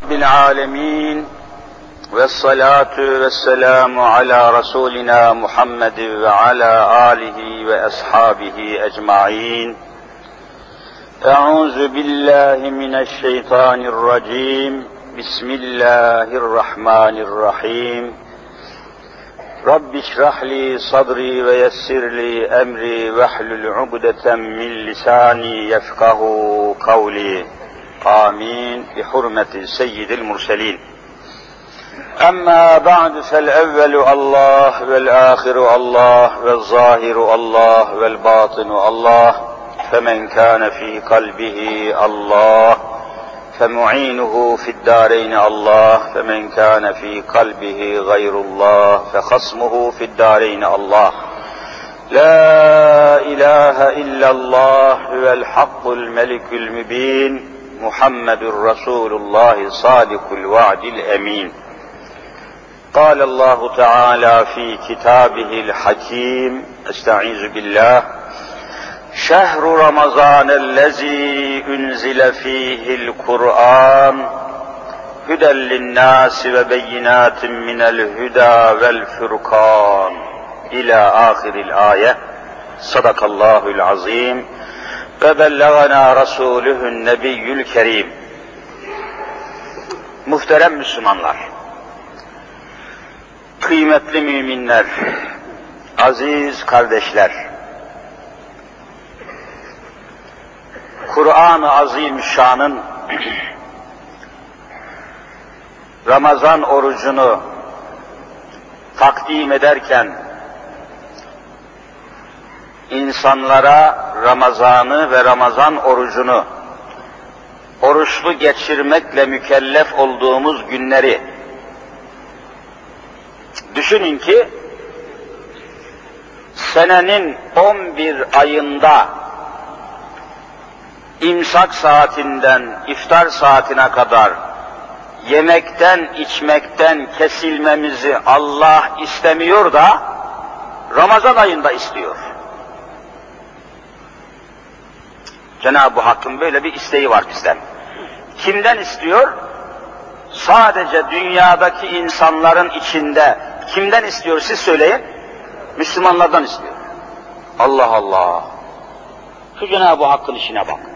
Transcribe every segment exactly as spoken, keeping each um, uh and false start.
Bismillahirrahmanirrahim. Ve salatu ve selamu ala Resulina Muhammed ve ala alihi ve ashabihi ecmain. Euzu billahi mineşşeytanirracim. Bismillahirrahmanirrahim. Rabbi şrah li sadri ve yessir li emri ve hlul ugdeten min lisani yefkahu kavli. Amin. Bi hurmeti seyyidil murselin. Amma ba'du fel evvelu Allah vel ahiru Allah vel zahiru Allah vel batinu Allah. Femen kâne fî kalbihi Allah. Femu'inuhu fid dâreyni Allah. Femen kâne fî kalbihi gayrullah. Fehasmuhu fid dâreyni Allah. La ilahe illallah vel hakkul melikül mübin. Muhammedur Resulullah sadikul vaadil emin. قال الله تعالى في كتابه الحكيم استعيذ بالله شهر رمضان الذي أنزل فيه القرآن هدى للناس وبينات من الهدى والفرقان إلى آخر الآية صدق الله العظيم وبلغنا رسوله النبي الكريم. Muhterem Müslümanlar, kıymetli müminler, aziz kardeşler, Kur'an-ı Azimüşşan'ın Ramazan orucunu takdim ederken insanlara Ramazan'ı ve Ramazan orucunu oruçlu geçirmekle mükellef olduğumuz günleri düşünün ki senenin on bir ayında imsak saatinden iftar saatine kadar yemekten içmekten kesilmemizi Allah istemiyor da Ramazan ayında istiyor. Cenab-ı Hakk'ın böyle bir isteği var bizden. Kimden istiyor? Sadece dünyadaki insanların içinde kimden istiyor siz söyleyin? Müslümanlardan istiyor. Allah Allah! Şu Cenab-ı Hakk'ın işine bak.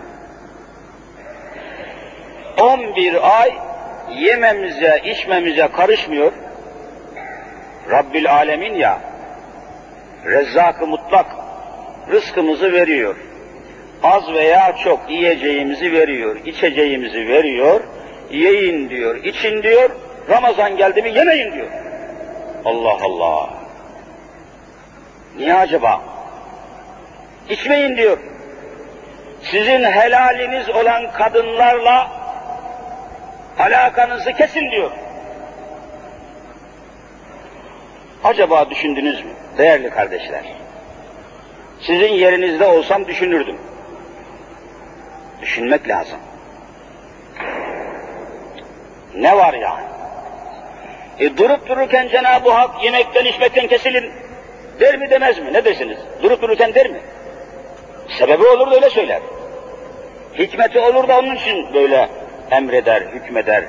on bir ay yememize, içmemize karışmıyor. Rabbil Alemin ya, Rezzak-ı Mutlak rızkımızı veriyor. Az veya çok yiyeceğimizi veriyor, içeceğimizi veriyor. Yiyin diyor, için diyor, Ramazan geldi mi yemeyin diyor. Allah Allah! Niye acaba? İçmeyin diyor. Sizin helaliniz olan kadınlarla alakanızı kesin diyor. Acaba düşündünüz mü değerli kardeşler? Sizin yerinizde olsam düşünürdüm. Düşünmek lazım. Ne var yani? E durup dururken Cenab-ı Hak yemekten içmekten kesilin der mi demez mi? Ne dersiniz? Durup dururken der mi? Sebebi olur da öyle söyler. Hikmeti olur da onun için böyle emreder, hükmeder.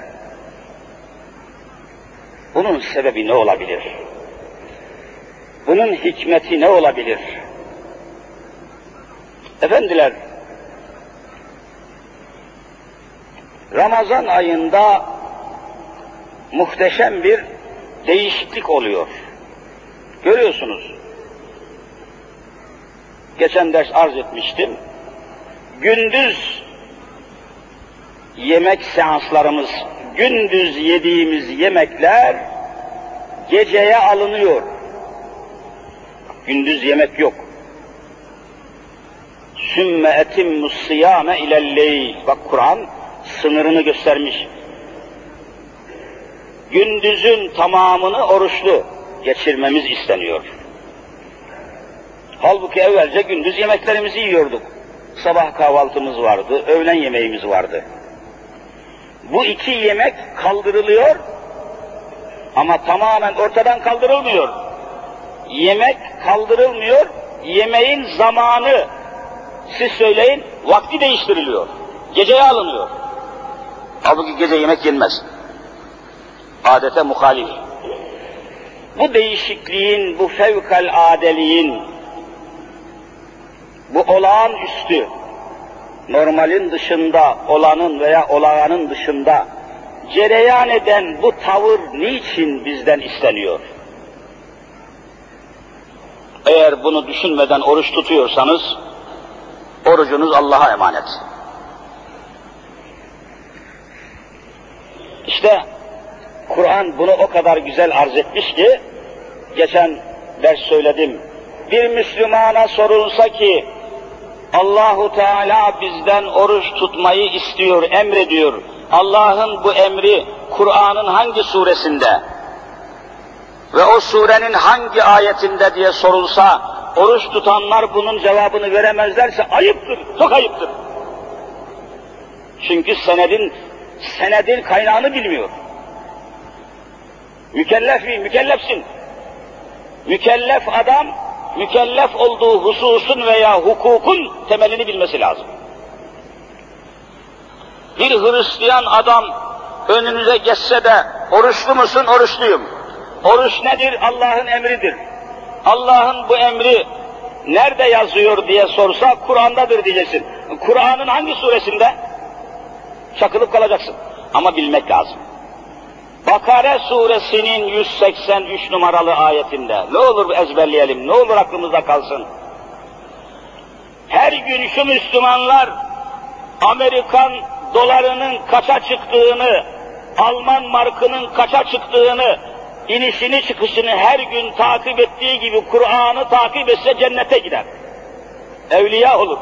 Bunun sebebi ne olabilir? Bunun hikmeti ne olabilir? Efendiler, Ramazan ayında muhteşem bir değişiklik oluyor. Görüyorsunuz. Geçen ders arz etmiştim. Gündüz yemek seanslarımız, gündüz yediğimiz yemekler geceye alınıyor. Gündüz yemek yok. Sümme etimmus siyame ilelleyl. Bak Kur'an sınırını göstermiş. Gündüzün tamamını oruçlu geçirmemiz isteniyor. Halbuki evvelce gündüz yemeklerimizi yiyorduk. Sabah kahvaltımız vardı, öğlen yemeğimiz vardı. Bu iki yemek kaldırılıyor ama tamamen ortadan kaldırılmıyor. Yemek kaldırılmıyor, yemeğin zamanı, siz söyleyin, vakti değiştiriliyor. Geceye alınıyor. Halbuki gece yemek yenmez. Adete muhalif. Bu değişikliğin, bu fevkaladeliğin, bu olağanüstü, normalin dışında olanın veya olağanın dışında cereyan eden bu tavır niçin bizden isteniyor? Eğer bunu düşünmeden oruç tutuyorsanız, orucunuz Allah'a emanet. İşte Kur'an bunu o kadar güzel arz etmiş ki, geçen ders söyledim, bir Müslümana sorulsa ki, Allahu Teala bizden oruç tutmayı istiyor, emrediyor. Allah'ın bu emri Kur'an'ın hangi suresinde ve o surenin hangi ayetinde diye sorulsa, oruç tutanlar bunun cevabını veremezlerse ayıptır, çok ayıptır. Çünkü senedin, senedin kaynağını bilmiyor. Mükellef mi? Mükellefsin. Mükellef adam, mükellef olduğu hususun veya hukukun temelini bilmesi lazım. Bir Hristiyan adam önünüze geçse de, oruçlu musun? Oruçluyum. Oruç nedir? Allah'ın emridir. Allah'ın bu emri nerede yazıyor diye sorsa, Kur'an'dadır diyeceksin. Kur'an'ın hangi suresinde? Çakılıp kalacaksın. Ama bilmek lazım. Bakara suresinin yüz seksen üç numaralı ayetinde, ne olur ezberleyelim, ne olur aklımızda kalsın. Her gün şu Müslümanlar, Amerikan dolarının kaça çıktığını, Alman markının kaça çıktığını, inişini çıkışını her gün takip ettiği gibi Kur'an'ı takip etse cennete gider. Evliya olur.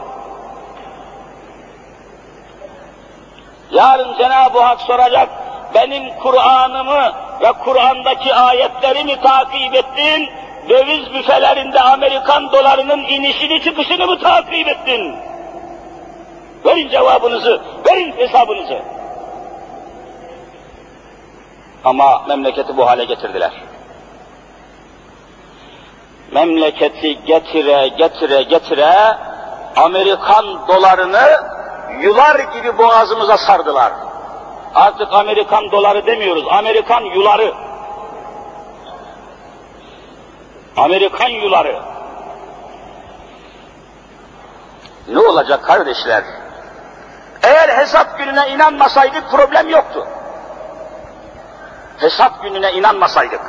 Yarın Cenab-ı Hak soracak, benim Kur'an'ımı ve Kur'an'daki ayetlerimi takip ettin, döviz büfelerinde Amerikan dolarının inişini çıkışını mı takip ettin? Verin cevabınızı, verin hesabınızı. Ama memleketi bu hale getirdiler. Memleketi getire getire getire Amerikan dolarını yular gibi boğazımıza sardılar. Artık Amerikan doları demiyoruz, Amerikan yuları. Amerikan yuları. Ne olacak kardeşler? Eğer hesap gününe inanmasaydık problem yoktu. Hesap gününe inanmasaydık.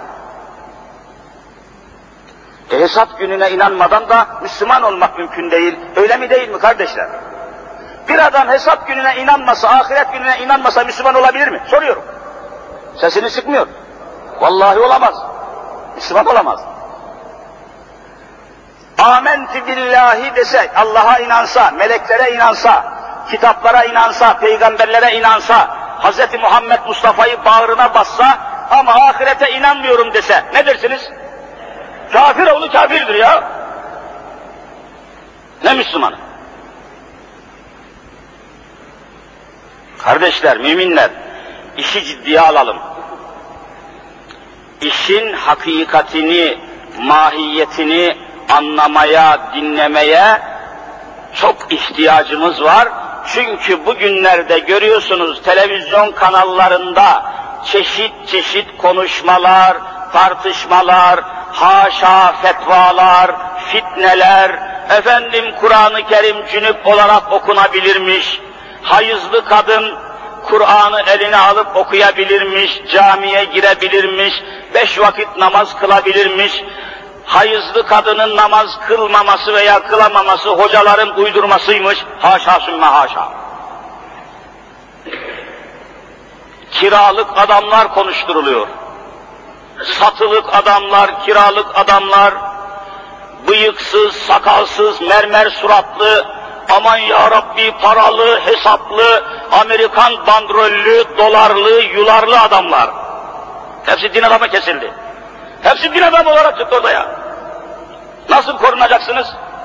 E hesap gününe inanmadan da Müslüman olmak mümkün değil. Öyle mi değil mi kardeşler? Bir adam hesap gününe inanmasa, ahiret gününe inanmasa Müslüman olabilir mi? Soruyorum. Sesini sıkmıyor. Vallahi olamaz. Müslüman olamaz. Âmentü billahi dese, Allah'a inansa, meleklere inansa, kitaplara inansa, peygamberlere inansa, Hz. Muhammed Mustafa'yı bağrına bassa ama ahirete inanmıyorum dese, ne dersiniz? Kafir oğlu kafirdir ya. Ne Müslümanı? Kardeşler, müminler, işi ciddiye alalım. İşin hakikatini, mahiyetini anlamaya, dinlemeye çok ihtiyacımız var. Çünkü bugünlerde görüyorsunuz televizyon kanallarında çeşit çeşit konuşmalar, tartışmalar, haşa fetvalar, fitneler, efendim Kur'an-ı Kerim cünüp olarak okunabilirmiş, hayızlı kadın Kur'an'ı eline alıp okuyabilirmiş, camiye girebilirmiş, beş vakit namaz kılabilirmiş, hayızlı kadının namaz kılmaması veya kılamaması hocaların uydurmasıymış, haşa sümme haşa. Kiralık adamlar konuşturuluyor. Satılık adamlar, kiralık adamlar, bıyıksız, sakalsız, mermer suratlı, aman ya Rabbi paralı, hesaplı, Amerikan bandrollü, dolarlı, yularlı adamlar. Hepsi din adamı kesildi. Hepsi din adamı olarak çıktı oraya. Nasıl korunacaksınız?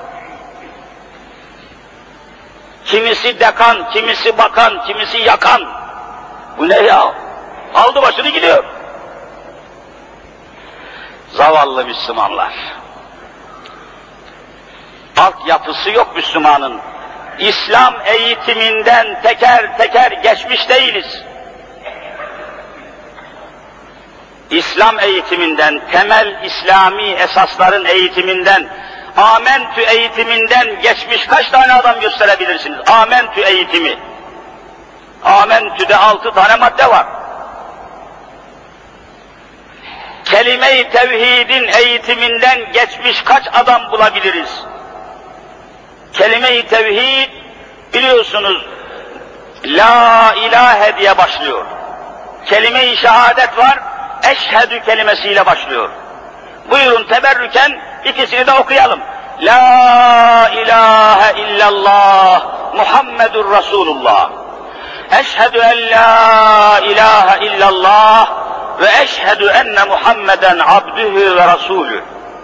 Kimisi dekan, kimisi bakan, kimisi yakan. Bu ne ya? Aldı başını gidiyor. Zavallı Müslümanlar. Altyapısı yok Müslümanın. İslam eğitiminden teker teker geçmiş değiliz. İslam eğitiminden, temel İslami esasların eğitiminden, Amentü eğitiminden geçmiş kaç tane adam gösterebilirsiniz? Amentü eğitimi. Amentü'de altı tane madde var. Kelime-i tevhidin eğitiminden geçmiş kaç adam bulabiliriz? Kelime-i tevhid biliyorsunuz la ilahe diye başlıyor. Kelime-i şehadet var, eşhedü kelimesiyle başlıyor. Buyurun teberrüken ikisini de okuyalım. La ilahe illallah Muhammedur Resulullah. Eşhedü en la ilahe illallah ve eşhedü enne Muhammeden abdühü ve rasulü.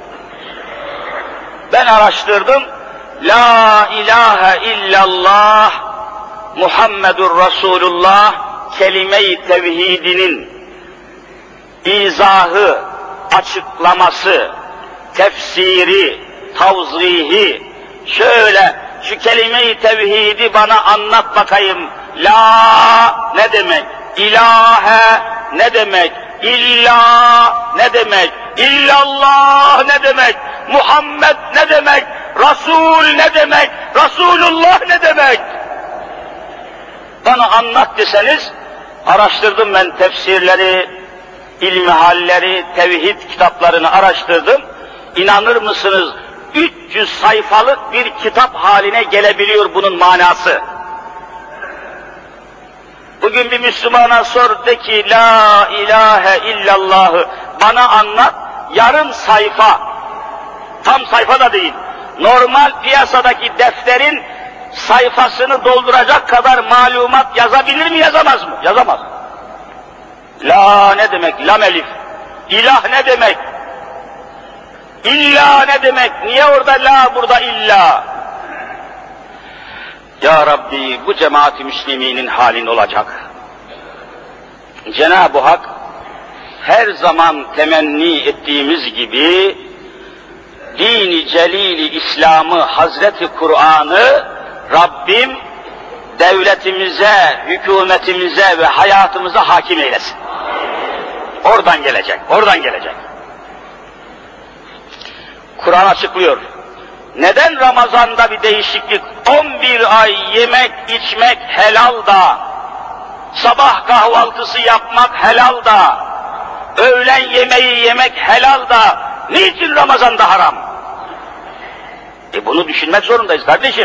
Ben araştırdım. La ilahe illallah Muhammedur Resulullah kelime-i tevhidinin izahı, açıklaması, tefsiri, tavzihi, şöyle şu kelime-i tevhidi bana anlat bakayım. La ne demek? İlahe ne demek? İlla ne demek? İllallah ne demek? Muhammed ne demek? Resul ne demek? Resulullah ne demek? Bana anlat deseniz, araştırdım ben tefsirleri, ilmihalleri, tevhid kitaplarını araştırdım. İnanır mısınız? üç yüz sayfalık bir kitap haline gelebiliyor bunun manası. Bugün bir Müslümana sor de ki la ilahe illallahı bana anlat, yarım sayfa, tam sayfa da değil, normal piyasadaki defterin sayfasını dolduracak kadar malumat yazabilir mi, yazamaz mı? Yazamaz. La ne demek? Lam elif. İlah ne demek? İlla ne demek? Niye orada la, burada illa? Ya Rabbi bu cemaat-i müsliminin halin olacak. Cenab-ı Hak her zaman temenni ettiğimiz gibi din-i celil-i İslam'ı, Hazreti Kur'an'ı Rabbim devletimize, hükümetimize ve hayatımıza hakim eylesin. Oradan gelecek, oradan gelecek. Kur'an açıklıyor. Neden Ramazan'da bir değişiklik? on bir ay yemek içmek helal da, sabah kahvaltısı yapmak helal da, öğlen yemeği yemek helal da, niçin Ramazan'da haram? E bunu düşünmek zorundayız kardeşim.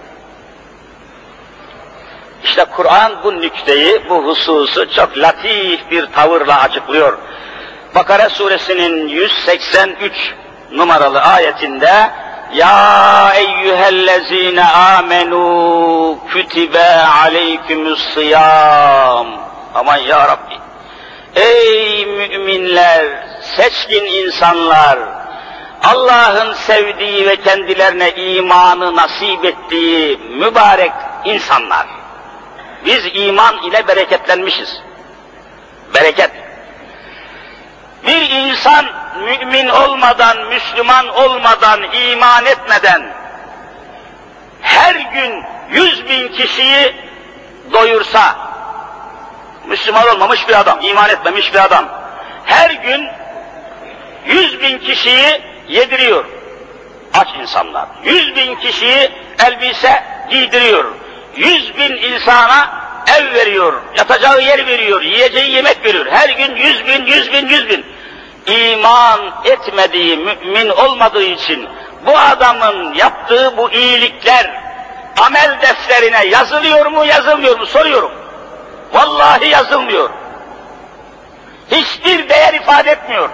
İşte Kur'an bu nükteyi, bu hususu çok latif bir tavırla açıklıyor. Bakara suresinin yüz seksen üç numaralı ayetinde ya eyyühellezine amenu kütibe aleykümüssiyam. Aman ya Rabbi. Ey müminler, seçkin insanlar, Allah'ın sevdiği ve kendilerine imanı nasip ettiği mübarek insanlar. Biz iman ile bereketlenmişiz. Bereket. Bir insan mümin olmadan, Müslüman olmadan, iman etmeden her gün yüz bin kişiyi doyursa, Müslüman olmamış bir adam, iman etmemiş bir adam, her gün yüz bin kişiyi yediriyor aç insanlar. Yüz bin kişiyi elbise giydiriyor. Yüz bin insana ev veriyor, yatacağı yer veriyor, yiyeceği yemek veriyor. Her gün yüz bin, yüz bin, yüz bin. İman etmediği, mümin olmadığı için bu adamın yaptığı bu iyilikler amel defterine yazılıyor mu, yazılmıyor mu soruyorum. Vallahi yazılmıyor. Hiçbir değer ifade etmiyor.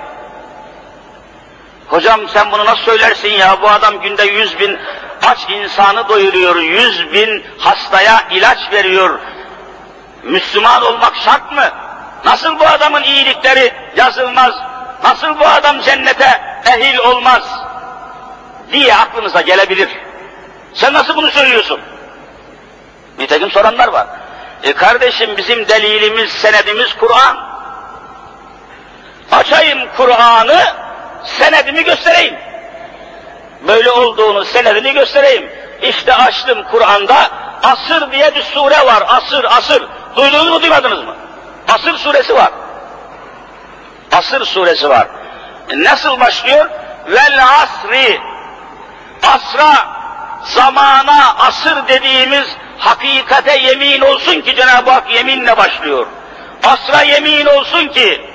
Hocam sen bunu nasıl söylersin ya? Bu adam günde yüz bin aç insanı doyuruyor, yüz bin hastaya ilaç veriyor. Müslüman olmak şart mı? Nasıl bu adamın iyilikleri yazılmaz? Nasıl bu adam cennete ehil olmaz? Diye aklınıza gelebilir. Sen nasıl bunu söylüyorsun? Nitekim soranlar var. E kardeşim bizim delilimiz, senedimiz Kur'an. Açayım Kur'an'ı, senedimi göstereyim. Böyle olduğunu senedini göstereyim. İşte açtım Kur'an'da Asır diye bir sure var. Asır, Asır. Duydunuz mu, duymadınız mı? Asır suresi var. Asır suresi var. Nasıl başlıyor? Vel asri. Asra, zamana, asır dediğimiz hakikate yemin olsun ki Cenab-ı Hak yeminle başlıyor. Asra yemin olsun ki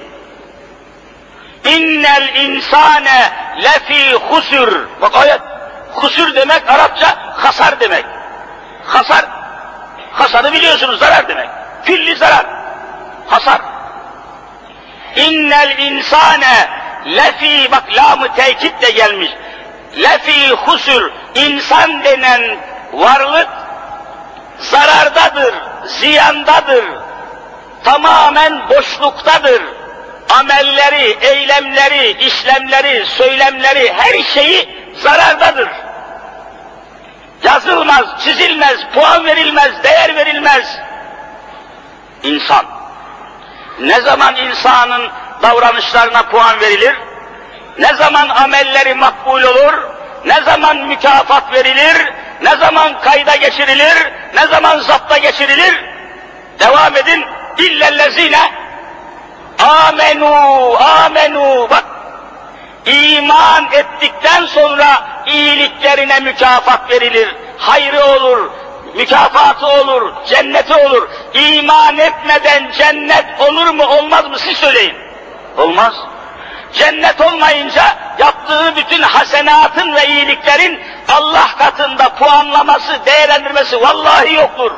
innel insane lefî husur. Bak ayet, husur demek Arapça hasar demek. Hasar, hasarı biliyorsunuz, zarar demek. Külli zarar, hasar. İnnel insane lefî, bak lam-ı tekit de gelmiş. Lefî husur, insan denen varlık zarardadır, ziyandadır, tamamen boşluktadır. Amelleri, eylemleri, işlemleri, söylemleri, her şeyi zarardadır. Yazılmaz, çizilmez, puan verilmez, değer verilmez. İnsan. Ne zaman insanın davranışlarına puan verilir? Ne zaman amelleri makbul olur? Ne zaman mükafat verilir? Ne zaman kayda geçirilir? Ne zaman zapta geçirilir? Devam edin. İllellezine amenu, amenu. Bak, iman ettikten sonra iyiliklerine mükafat verilir. Hayrı olur, mükafatı olur, cenneti olur. İman etmeden cennet olur mu, olmaz mı? Siz söyleyin. Olmaz. Cennet olmayınca yaptığı bütün hasenatın ve iyiliklerin Allah katında puanlaması, değerlendirmesi vallahi yoktur.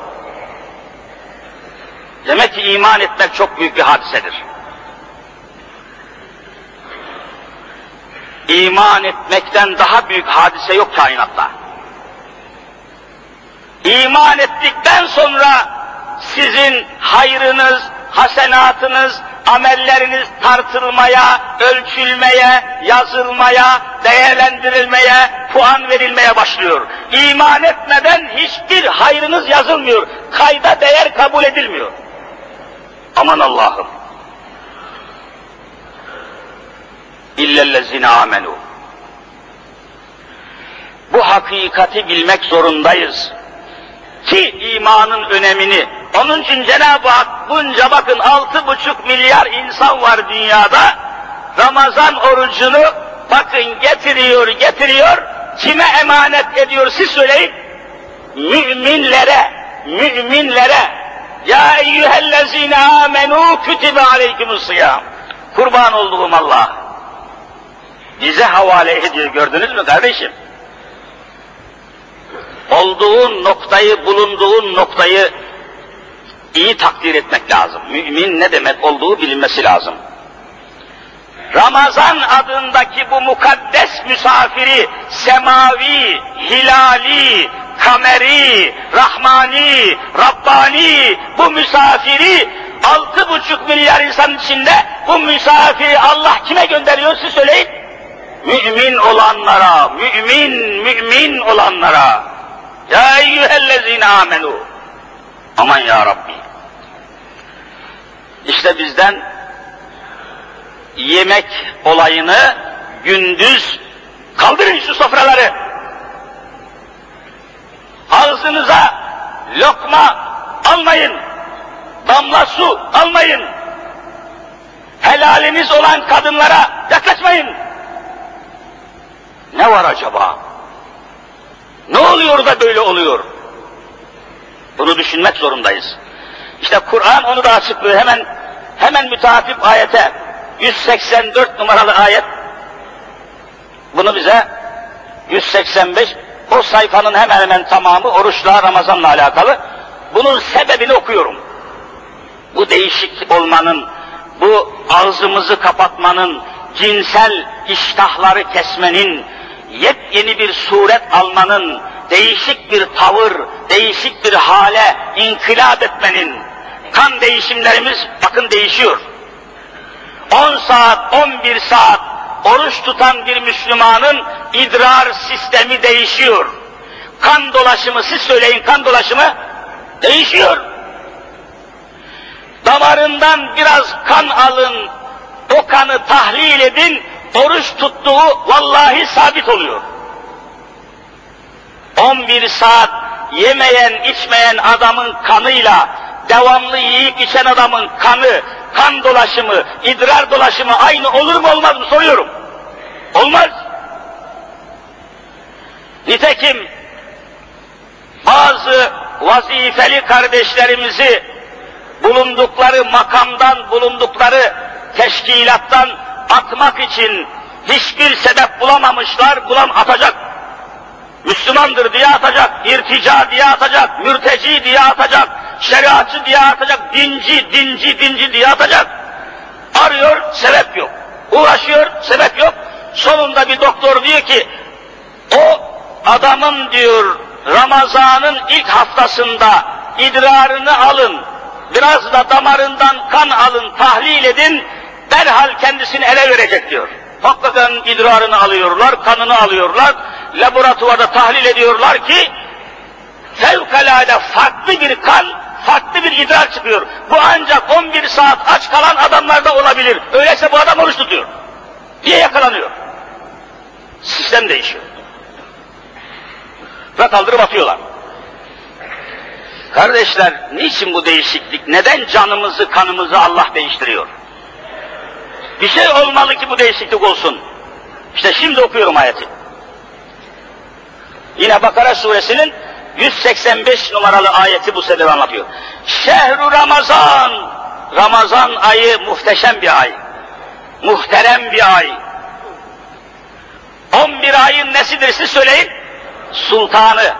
Demek ki iman etmek çok büyük bir hadisedir. İman etmekten daha büyük hadise yok kainatta. İman ettikten sonra sizin hayrınız, hasenatınız, amelleriniz tartılmaya, ölçülmeye, yazılmaya, değerlendirilmeye, puan verilmeye başlıyor. İman etmeden hiçbir hayrınız yazılmıyor, kayda değer kabul edilmiyor. Aman Allah'ım! İllellezine amenu. Bu hakikati bilmek zorundayız ki imanın önemini. Onun için Cenab-ı Hak bunca, bakın altı buçuk milyar insan var dünyada. Ramazan orucunu bakın getiriyor, getiriyor. Kime emanet ediyor siz söyleyin? Müminlere, müminlere. Ya eyyühellezine amenu kütübe aleykümüssiyam. Kurban olduğum Allah. Bize havale ediyor, gördünüz mü kardeşim? Olduğun noktayı, bulunduğun noktayı iyi takdir etmek lazım. Mümin ne demek olduğu bilinmesi lazım. Ramazan adındaki bu mukaddes misafiri, semavi, hilali, kameri, rahmani, rabbani, bu misafiri altı buçuk milyar insan içinde bu misafiri Allah kime gönderiyor siz söyleyin? Mümin olanlara, mümin, mümin olanlara. Ya eyyühellezine amenu. Aman ya Rabbi. İşte bizden yemek olayını gündüz kaldırın şu sofraları. Ağzınıza lokma almayın. Damla su almayın. Helaliniz olan kadınlara yaklaşmayın. Ne var acaba? Ne oluyor da böyle oluyor? Bunu düşünmek zorundayız. İşte Kur'an onu da açıklıyor. Hemen hemen müteafip ayete, yüz seksen dört numaralı ayet, bunu bize yüz seksen beş, o sayfanın hemen hemen tamamı oruçla, Ramazan'la alakalı. Bunun sebebini okuyorum. Bu değişik olmanın, bu ağzımızı kapatmanın, cinsel iştahları kesmenin, yepyeni bir suret almanın, değişik bir tavır, değişik bir hale inkılap etmenin, kan değişimlerimiz bakın değişiyor. on saat, on bir saat oruç tutan bir Müslümanın idrar sistemi değişiyor. Kan dolaşımı, siz söyleyin, kan dolaşımı değişiyor. Damarından biraz kan alın, o kanı tahlil edin, oruç tuttuğu vallahi sabit oluyor. on bir saat yemeyen, içmeyen adamın kanıyla, devamlı yiyip içen adamın kanı kan dolaşımı, idrar dolaşımı aynı olur mu olmaz mı soruyorum. Olmaz. Nitekim bazı vazifeli kardeşlerimizi bulundukları makamdan, bulundukları teşkilattan atmak için hiçbir sebep bulamamışlar, bulam atacak. Müslümandır diye atacak, irtica diye atacak, mürteci diye atacak, şeriatçı diye atacak, dinci, dinci, dinci diye atacak. Arıyor, sebep yok. Uğraşıyor, sebep yok. Sonunda bir doktor diyor ki, o adamın diyor, Ramazan'ın ilk haftasında idrarını alın, biraz da damarından kan alın, tahlil edin, derhal kendisini ele verecek diyor. Hakikaten idrarını alıyorlar, kanını alıyorlar, laboratuvarda tahlil ediyorlar ki, fevkalade farklı bir kan, farklı bir idrar çıkıyor. Bu ancak on bir saat aç kalan adamlarda olabilir. Öyleyse bu adam oruç tutuyor diye yakalanıyor. Sistem değişiyor. Ve kaldırıp atıyorlar. Kardeşler, niçin bu değişiklik? Neden canımızı, kanımızı Allah değiştiriyor? Bir şey olmalı ki bu değişiklik olsun. İşte şimdi okuyorum ayeti. Yine Bakara suresinin yüz seksen beş numaralı ayeti bu sefer anlatıyor. Şehru Ramazan, Ramazan ayı muhteşem bir ay. Muhterem bir ay. on bir ayın nesidir siz söyleyin? Sultanı.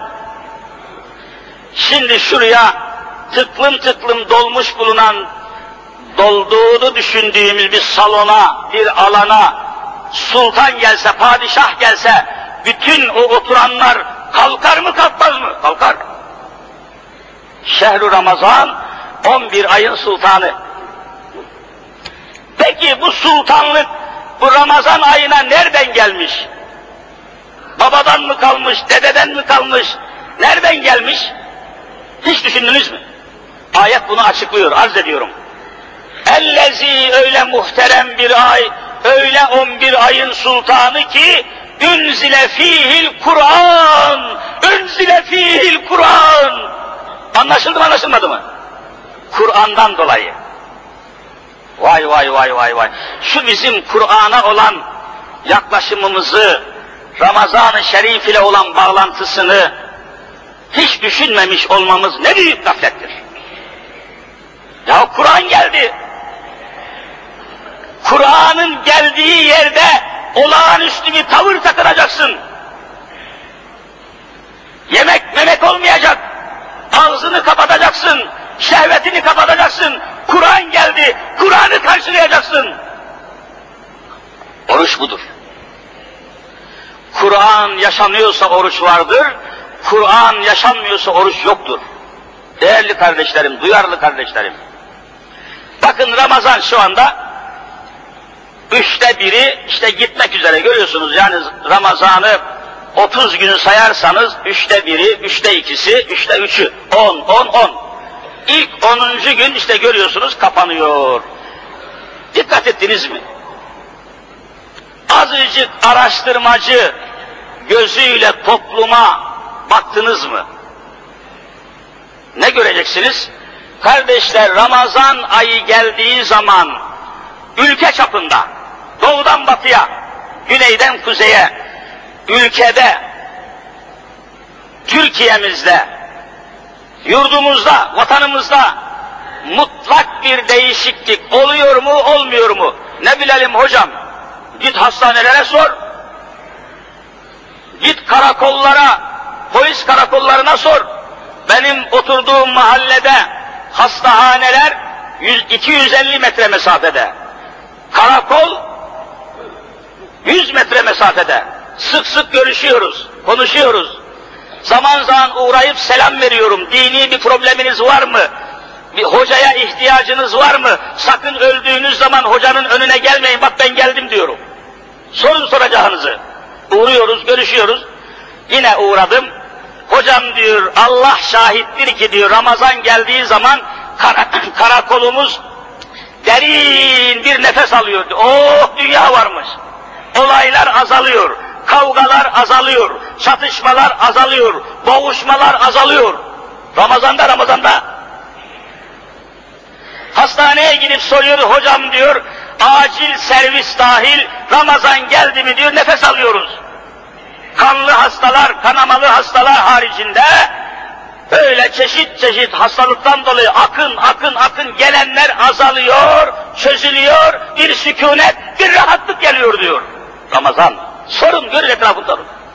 Şimdi şuraya tıklım tıklım dolmuş bulunan, dolduğunu düşündüğümüz bir salona, bir alana sultan gelse, padişah gelse, bütün o oturanlar kalkar mı kalkmaz mı? Kalkar. Şehru Ramazan, on bir ayın sultanı. Peki bu sultanlık, bu Ramazan ayına nereden gelmiş? Babadan mı kalmış, dededen mi kalmış, nereden gelmiş? Hiç düşündünüz mü? Ayet bunu açıklıyor, arz ediyorum. Ellezî, öyle muhterem bir ay, öyle on bir ayın sultanı ki, ünzile fîhil Kur'an, ünzile fîhil Kur'an. Anlaşıldı mı, anlaşılmadı mı? Kur'an'dan dolayı. Vay vay vay vay vay. Şu bizim Kur'an'a olan yaklaşımımızı, Ramazan-ı Şerif ile olan bağlantısını hiç düşünmemiş olmamız ne büyük gaflettir. Ya Kur'an geldi. Kur'an'ın geldiği yerde olağanüstü bir tavır takınacaksın. Yemek memek olmayacak. Ağzını kapatacaksın. Şehvetini kapatacaksın. Kur'an geldi. Kur'an'ı karşılayacaksın. Oruç budur. Kur'an yaşanıyorsa oruç vardır. Kur'an yaşanmıyorsa oruç yoktur. Değerli kardeşlerim, duyarlı kardeşlerim. Bakın Ramazan şu anda üçte biri işte gitmek üzere, görüyorsunuz. Yani Ramazan'ı otuz günü sayarsanız üçte biri, üçte ikisi, üçte üçü, on, on, on. İlk onuncu gün işte görüyorsunuz kapanıyor. Dikkat ettiniz mi? Azıcık araştırmacı gözüyle topluma baktınız mı? Ne göreceksiniz? Kardeşler, Ramazan ayı geldiği zaman ülke çapında, doğudan batıya, güneyden kuzeye, ülkede, Türkiye'mizde, yurdumuzda, vatanımızda mutlak bir değişiklik oluyor mu, olmuyor mu? Ne bilelim hocam, git hastanelere sor, git karakollara, polis karakollarına sor. Benim oturduğum mahallede hastahaneler iki yüz elli metre mesafede, karakol yüz metre mesafede. Sık sık görüşüyoruz, konuşuyoruz. Zaman zaman uğrayıp selam veriyorum. Dini bir probleminiz var mı? Bir hocaya ihtiyacınız var mı? Sakın öldüğünüz zaman hocanın önüne gelmeyin, bak ben geldim diyorum. Sorun soracağınızı. Uğruyoruz, görüşüyoruz. Yine uğradım. Hocam diyor, Allah şahittir ki diyor, Ramazan geldiği zaman kara, karakolumuz derin bir nefes alıyor. Oh, dünya varmış. Olaylar azalıyor, kavgalar azalıyor, çatışmalar azalıyor, boğuşmalar azalıyor. Ramazan'da, Ramazan'da. Hastaneye gidip soruyor, hocam diyor, acil servis dahil Ramazan geldi mi diyor, nefes alıyoruz. Kanlı hastalar, kanamalı hastalar haricinde böyle çeşit çeşit hastalıktan dolayı akın akın akın gelenler azalıyor, çözülüyor, bir sükunet, bir rahatlık geliyor diyor. Ramazan, sorun görün etrafında.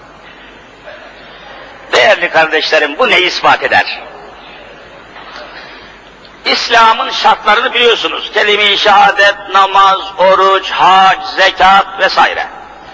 Değerli kardeşlerim, bu neyi ispat eder? İslam'ın şartlarını biliyorsunuz. Kelime-i şehadet, namaz, oruç, hac, zekat vesaire.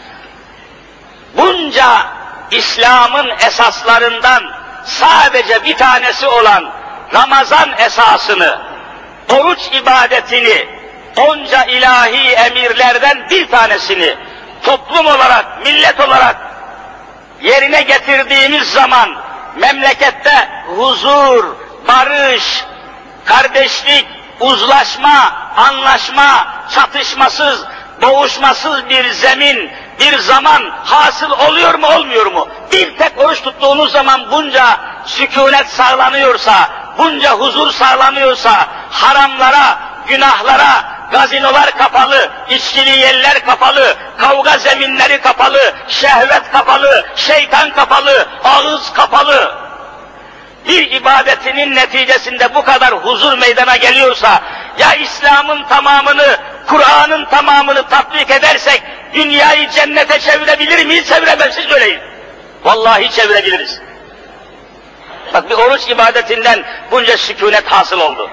Bunca İslam'ın esaslarından sadece bir tanesi olan Ramazan esasını, oruç ibadetini, onca ilahi emirlerden bir tanesini toplum olarak, millet olarak yerine getirdiğimiz zaman memlekette huzur, barış, kardeşlik, uzlaşma, anlaşma, çatışmasız, boğuşmasız bir zemin, bir zaman hasıl oluyor mu, olmuyor mu? Bir tek oruç tuttuğunuz zaman bunca sükunet sağlanıyorsa, bunca huzur sağlanıyorsa, haramlara, günahlara, gazinolar kapalı, içkili yerler kapalı, kavga zeminleri kapalı, şehvet kapalı, şeytan kapalı, ağız kapalı. Bir ibadetinin neticesinde bu kadar huzur meydana geliyorsa, ya İslam'ın tamamını, Kur'an'ın tamamını tatbik edersek, dünyayı cennete çevirebilir miyiz, çeviremez, siz söyleyin. Vallahi çevirebiliriz. Bak, bir oruç ibadetinden bunca sükunet hasıl oldu.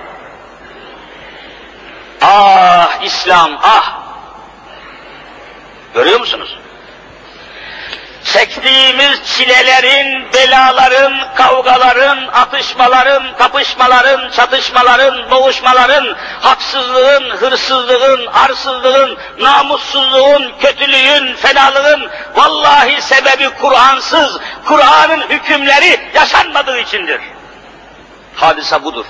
Ah İslam, ah! Görüyor musunuz? Çektiğimiz çilelerin, belaların, kavgaların, atışmaların, kapışmaların, çatışmaların, boğuşmaların, haksızlığın, hırsızlığın, arsızlığın, namussuzluğun, kötülüğün, fenalığın vallahi sebebi Kur'ansız, Kur'an'ın hükümleri yaşanmadığı içindir. Hadise budur.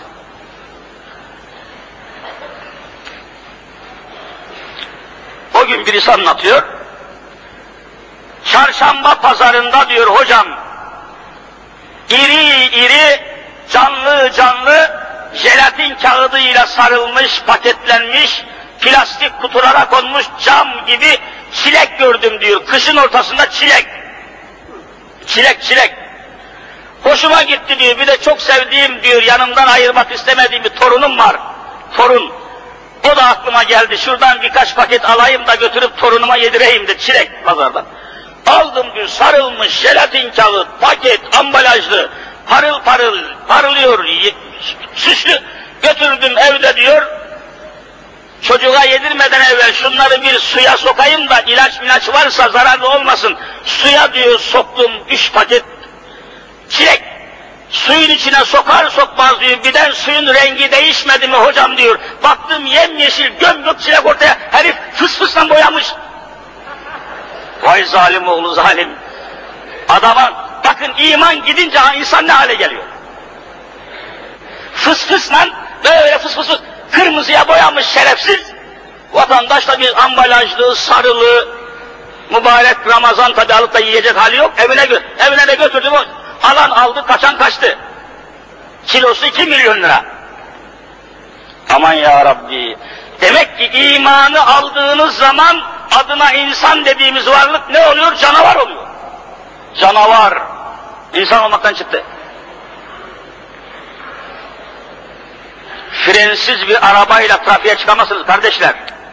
O gün birisi anlatıyor, çarşamba pazarında diyor hocam, iri iri, canlı canlı, jelatin kağıdıyla sarılmış, paketlenmiş, plastik kutulara konmuş cam gibi çilek gördüm diyor. Kışın ortasında çilek. Çilek çilek. Hoşuma gitti diyor. Bir de çok sevdiğim diyor, yanımdan ayırmak istemediğim bir torunum var. Torun. O da aklıma geldi. Şuradan birkaç paket alayım da götürüp torunuma yedireyim de çilek pazardan. Aldım diyor, sarılmış jelatin kağıt, paket, ambalajlı, parıl parıl, parlıyor, süslü. Götürdüm evde diyor, çocuğa yedirmeden evvel şunları bir suya sokayım da ilaç milaç varsa zararlı olmasın. Suya diyor soktum üç paket çilek. Suyun içine sokar sokmaz diyor, birden suyun rengi değişmedi mi hocam diyor. Baktım yemyeşil gömgök çilek ortaya, herif fıs fısla boyamış. Vay zalim oğlu zalim. Adama bakın, iman gidince insan ne hale geliyor. Fıs fısla böyle fıs fıs fıs kırmızıya boyamış şerefsiz. Vatandaş da bir ambalajlı, sarılı, mübarek Ramazan tabi alıp da yiyecek hali yok. Evine, evine de götürdüm, alan aldı, kaçan kaçtı. Kilosu iki milyon lira. Aman ya Rabbi. Demek ki imanı aldığınız zaman adına insan dediğimiz varlık ne oluyor? Canavar oluyor. Canavar. İnsan olmaktan çıktı. Frensiz bir arabayla trafiğe çıkamazsınız kardeşler.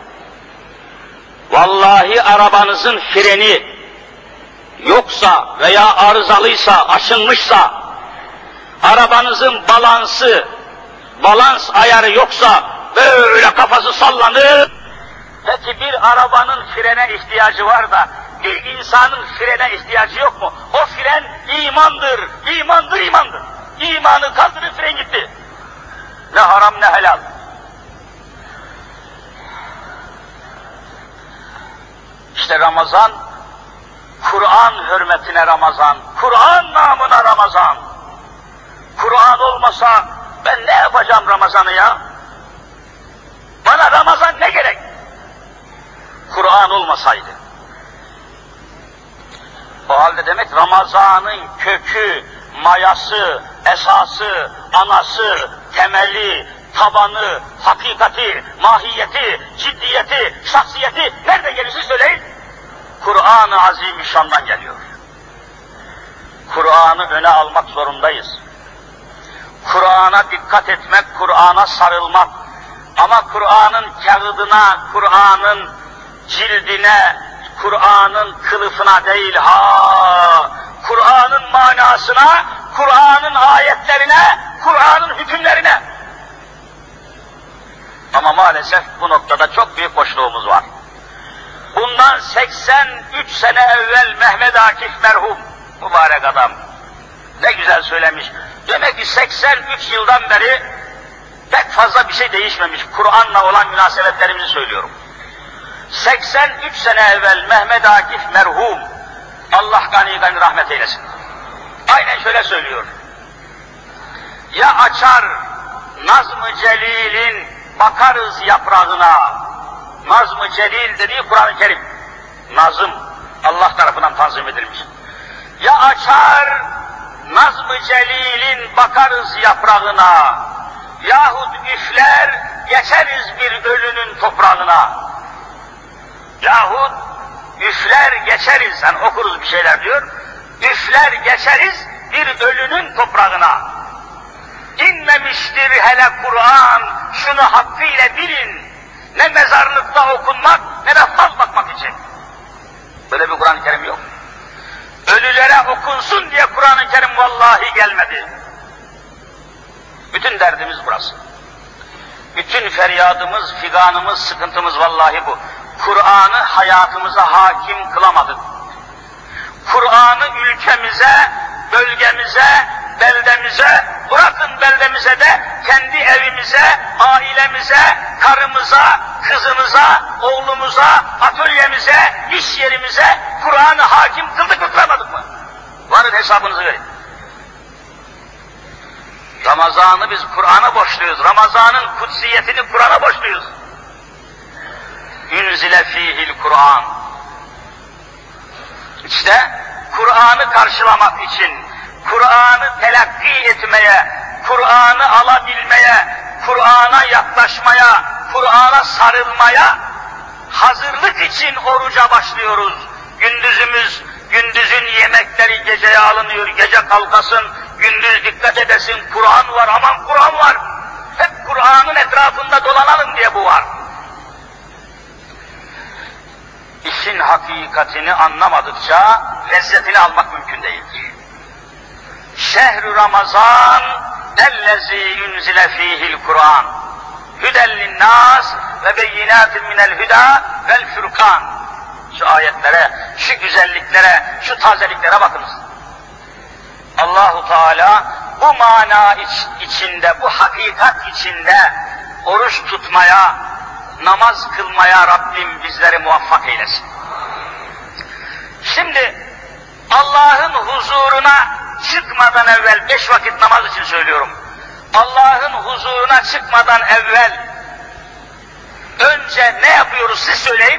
Vallahi arabanızın freni yoksa veya arızalıysa, aşınmışsa, arabanızın balansı, balans ayarı yoksa böyle kafası sallanır. Peki bir arabanın frene ihtiyacı var da bir insanın frene ihtiyacı yok mu? O fren imandır, imandır, imandır. İmanı kaldırır, fren gitti. Ne haram ne helal. İşte Ramazan, Kur'an hürmetine Ramazan, Kur'an namına Ramazan. Kur'an olmasa ben ne yapacağım Ramazan'ı ya? Bana Ramazan ne gerek? Kur'an olmasaydı. O halde demek Ramazan'ın kökü, mayası, esası, anası, temeli, tabanı, hakikati, mahiyeti, ciddiyeti, şahsiyeti nerede gelirse söyleyin. Kur'an-ı Azimüşşan'dan geliyor. Kur'an'ı öne almak zorundayız. Kur'an'a dikkat etmek, Kur'an'a sarılmak. Ama Kur'an'ın kağıdına, Kur'an'ın cildine, Kur'an'ın kılıfına değil ha, Kur'an'ın manasına, Kur'an'ın ayetlerine, Kur'an'ın hükümlerine. Ama maalesef bu noktada çok büyük boşluğumuz var. Bundan seksen üç sene evvel Mehmet Akif merhum, mübarek adam, ne güzel söylemiş. Demek ki seksen üç yıldan beri pek fazla bir şey değişmemiş. Kur'an'la olan münasebetlerimizi söylüyorum. seksen üç sene evvel Mehmet Akif merhum, Allah gani gani rahmet eylesin. Aynen şöyle söylüyor. Ya açar Nazm-ı Celil'in bakarız yaprağına. Nazm-ı Celil dediği Kur'an-ı Kerim. Nazım, Allah tarafından tanzim edilmiş. Ya açar Nazm-ı Celil'in bakarız yaprağına. Yahut üfler geçeriz bir ölünün toprağına. Yahut üfler geçeriz, yani okuruz bir şeyler diyor. Üfler geçeriz bir ölünün toprağına. İnmemiştir hele Kur'an, şunu hakkıyla bilin. Ne mezarlıkta okunmak, ne de fal bakmak için. Böyle bir Kur'an-ı Kerim yok. Ölülere okunsun diye Kur'an-ı Kerim vallahi gelmedi. Bütün derdimiz burası. Bütün feryadımız, figanımız, sıkıntımız vallahi bu. Kur'an'ı hayatımıza hakim kılamadık. Kur'an'ı ülkemize, bölgemize, beldemize, bırakın beldemize de kendi evimize, ailemize, karımıza, kızımıza, oğlumuza, atölyemize, iş yerimize Kur'an'ı hakim kıldık mı, kılamadık mı? Varın hesabınızı verin. Ramazan'ı biz Kur'an'a borçluyuz. Ramazan'ın kutsiyetini Kur'an'a borçluyuz. Ünzile fihil Kur'an. İşte Kur'an'ı karşılamak için, Kur'an'ı telakki etmeye, Kur'an'ı alabilmeye, Kur'an'a yaklaşmaya, Kur'an'a sarılmaya hazırlık için oruca başlıyoruz. Gündüzümüz, gündüzün yemekleri geceye alınıyor, gece kalkasın, gündüz dikkat edesin, Kur'an var, aman Kur'an var. Hep Kur'an'ın etrafında dolanalım diye bu var. İşin hakikatini anlamadıkça lezzetini almak mümkün değildir. Şehr-ü Ramazan ellezî yunzile fîhil Kur'an hüden linnâs ve beyinâtin minel hüdâ vel furkan. Şu ayetlere, şu güzelliklere, şu tazeliklere bakınız. Allahu Teala bu mana iç, içinde, bu hakikat içinde oruç tutmaya, namaz kılmaya Rabbim bizleri muvaffak eylesin. Şimdi Allah'ın huzuruna çıkmadan evvel, beş vakit namaz için söylüyorum, Allah'ın huzuruna çıkmadan evvel önce ne yapıyoruz siz söyleyin?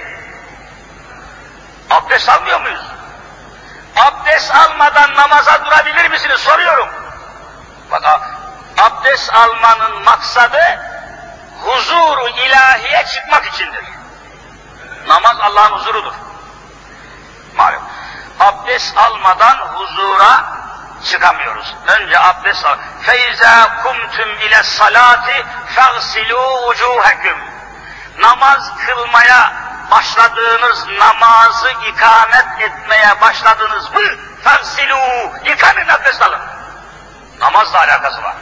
Abdest almıyor muyuz? Abdest almadan namaza durabilir misiniz soruyorum. Bak, abdest almanın maksadı huzuru ilahiye çıkmak içindir. Namaz Allah'ın huzurudur. Malum. Abdest almadan huzura çıkamıyoruz. Önce abdest al. Feiza kumtum ile salati fagsilu vucuhakum. Namaz kılmaya başladığınız, namazı ikamet etmeye başladınız mı? Fagsilu, yıkanın, abdest alın. Namazla alakası var.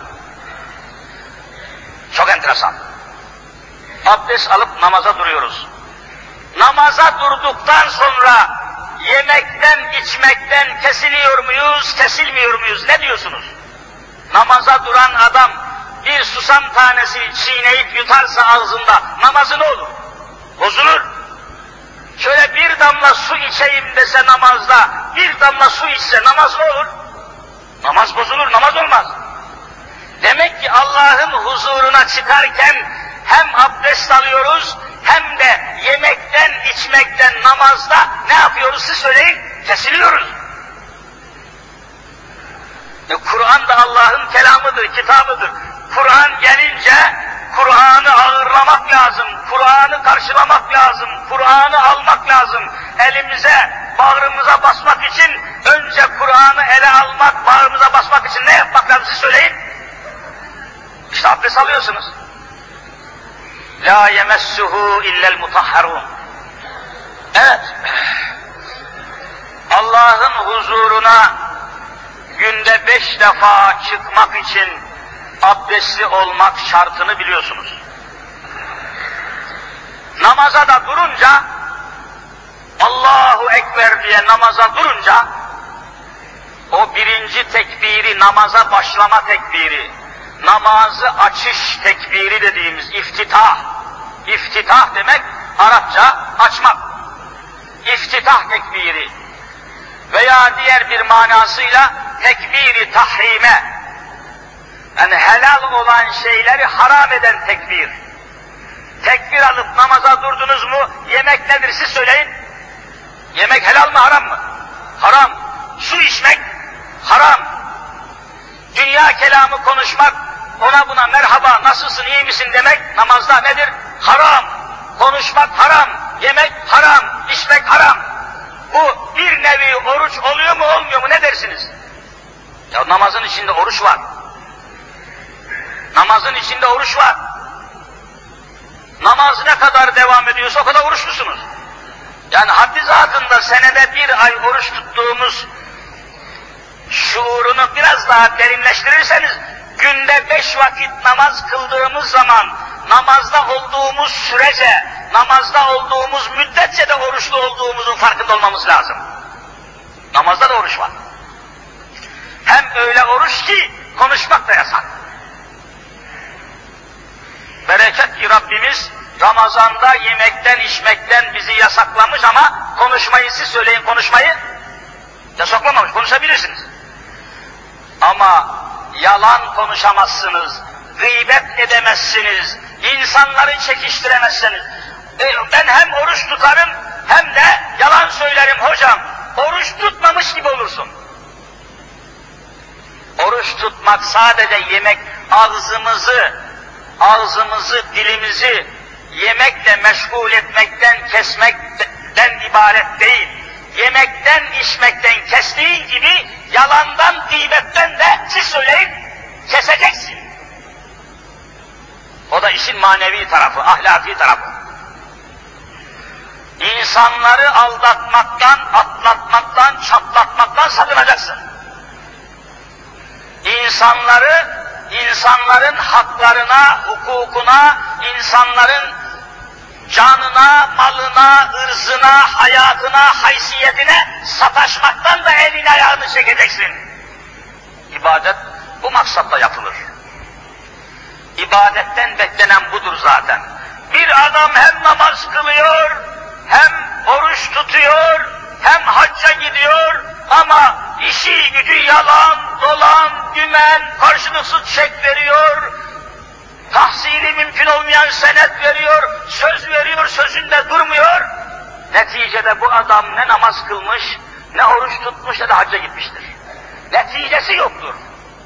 Çok enteresan. Abdest alıp namaza duruyoruz. Namaza durduktan sonra yemekten, içmekten kesiliyor muyuz, kesilmiyor muyuz? Ne diyorsunuz? Namaza duran adam bir susam tanesi çiğneyip yutarsa ağzında namazı ne olur? Bozulur. Şöyle bir damla su içeyim dese namazda, bir damla su içse namaz ne olur? Namaz bozulur, namaz olmaz. Demek ki Allah'ın huzuruna çıkarken hem abdest alıyoruz, hem de yemekten, içmekten, namazda ne yapıyoruz siz söyleyin? Kesiliyoruz. E, Kur'an Kur'an da Allah'ın kelamıdır, kitabıdır. Kur'an gelince Kur'an'ı ağırlamak lazım, Kur'an'ı karşılamak lazım, Kur'an'ı almak lazım. Elimize, bağrımıza basmak için önce Kur'an'ı ele almak, bağrımıza basmak için ne yapmak lazım siz söyleyin? İşte abdest alıyorsunuz. La yemessuhu illel mutahharun. Evet. Allah'ın huzuruna günde beş defa çıkmak için abdestli olmak şartını biliyorsunuz. Namaza da durunca, Allahu Ekber diye namaza durunca, o birinci tekbiri, namaza başlama tekbiri, namazı açış tekbiri dediğimiz iftitah, iftitah demek Arapça açmak, iftitah tekbiri veya diğer bir manasıyla tekbiri tahrime, yani helal olan şeyleri haram eden tekbir. Tekbir alıp namaza durdunuz mu, yemek nedir siz söyleyin? Yemek helal mı haram mı? Haram. Su içmek haram. Dünya kelamı konuşmak, ona buna merhaba, nasılsın, iyi misin demek namazda nedir? Haram. Konuşmak haram, yemek haram, içmek haram. Bu bir nevi oruç oluyor mu olmuyor mu ne dersiniz? Ya namazın içinde oruç var. Namazın içinde oruç var. Namaz ne kadar devam ediyorsa o kadar oruçlusunuz. Yani haddi zatında senede bir ay oruç tuttuğumuz şuurunu biraz daha derinleştirirseniz, günde beş vakit namaz kıldığımız zaman, namazda olduğumuz sürece, namazda olduğumuz müddetçe de oruçlu olduğumuzun farkında olmamız lazım. Namazda da oruç var. Hem öyle oruç ki konuşmak da yasak. Bereket ki Rabbimiz Ramazan'da yemekten içmekten bizi yasaklamış ama konuşmayı siz söyleyin, konuşmayı yasaklamamış, konuşabilirsiniz. Ama yalan konuşamazsınız, gıybet edemezsiniz, insanları çekiştiremezsiniz. E, ben hem oruç tutarım hem de yalan söylerim hocam. Oruç tutmamış gibi olursun. Oruç tutmak sadece yemek, ağzımızı, ağzımızı, dilimizi yemekle meşgul etmekten, kesmekten ibaret değil. Yemekten, içmekten kestiğin gibi yalandan, gıybetten de siz söyleyin, keseceksin. O da işin manevi tarafı, ahlaki tarafı. İnsanları aldatmaktan, atlatmaktan, çatlatmaktan sakınacaksın. İnsanları, insanların haklarına, hukukuna, insanların canına, malına, ırzına, hayatına, haysiyetine sataşmaktan da elini ayağını çekeceksin. İbadet bu maksatla yapılır. İbadetten beklenen budur zaten. Bir adam hem namaz kılıyor, hem oruç tutuyor, hem hacca gidiyor ama işi gücü yalan, dolan, dümen, karşılıksız çek veriyor, tahsili mümkün olmayan senet veriyor, söz veriyor, sözünde durmuyor. Neticede bu adam ne namaz kılmış, ne oruç tutmuş, ne de hacca gitmiştir. Neticesi yoktur.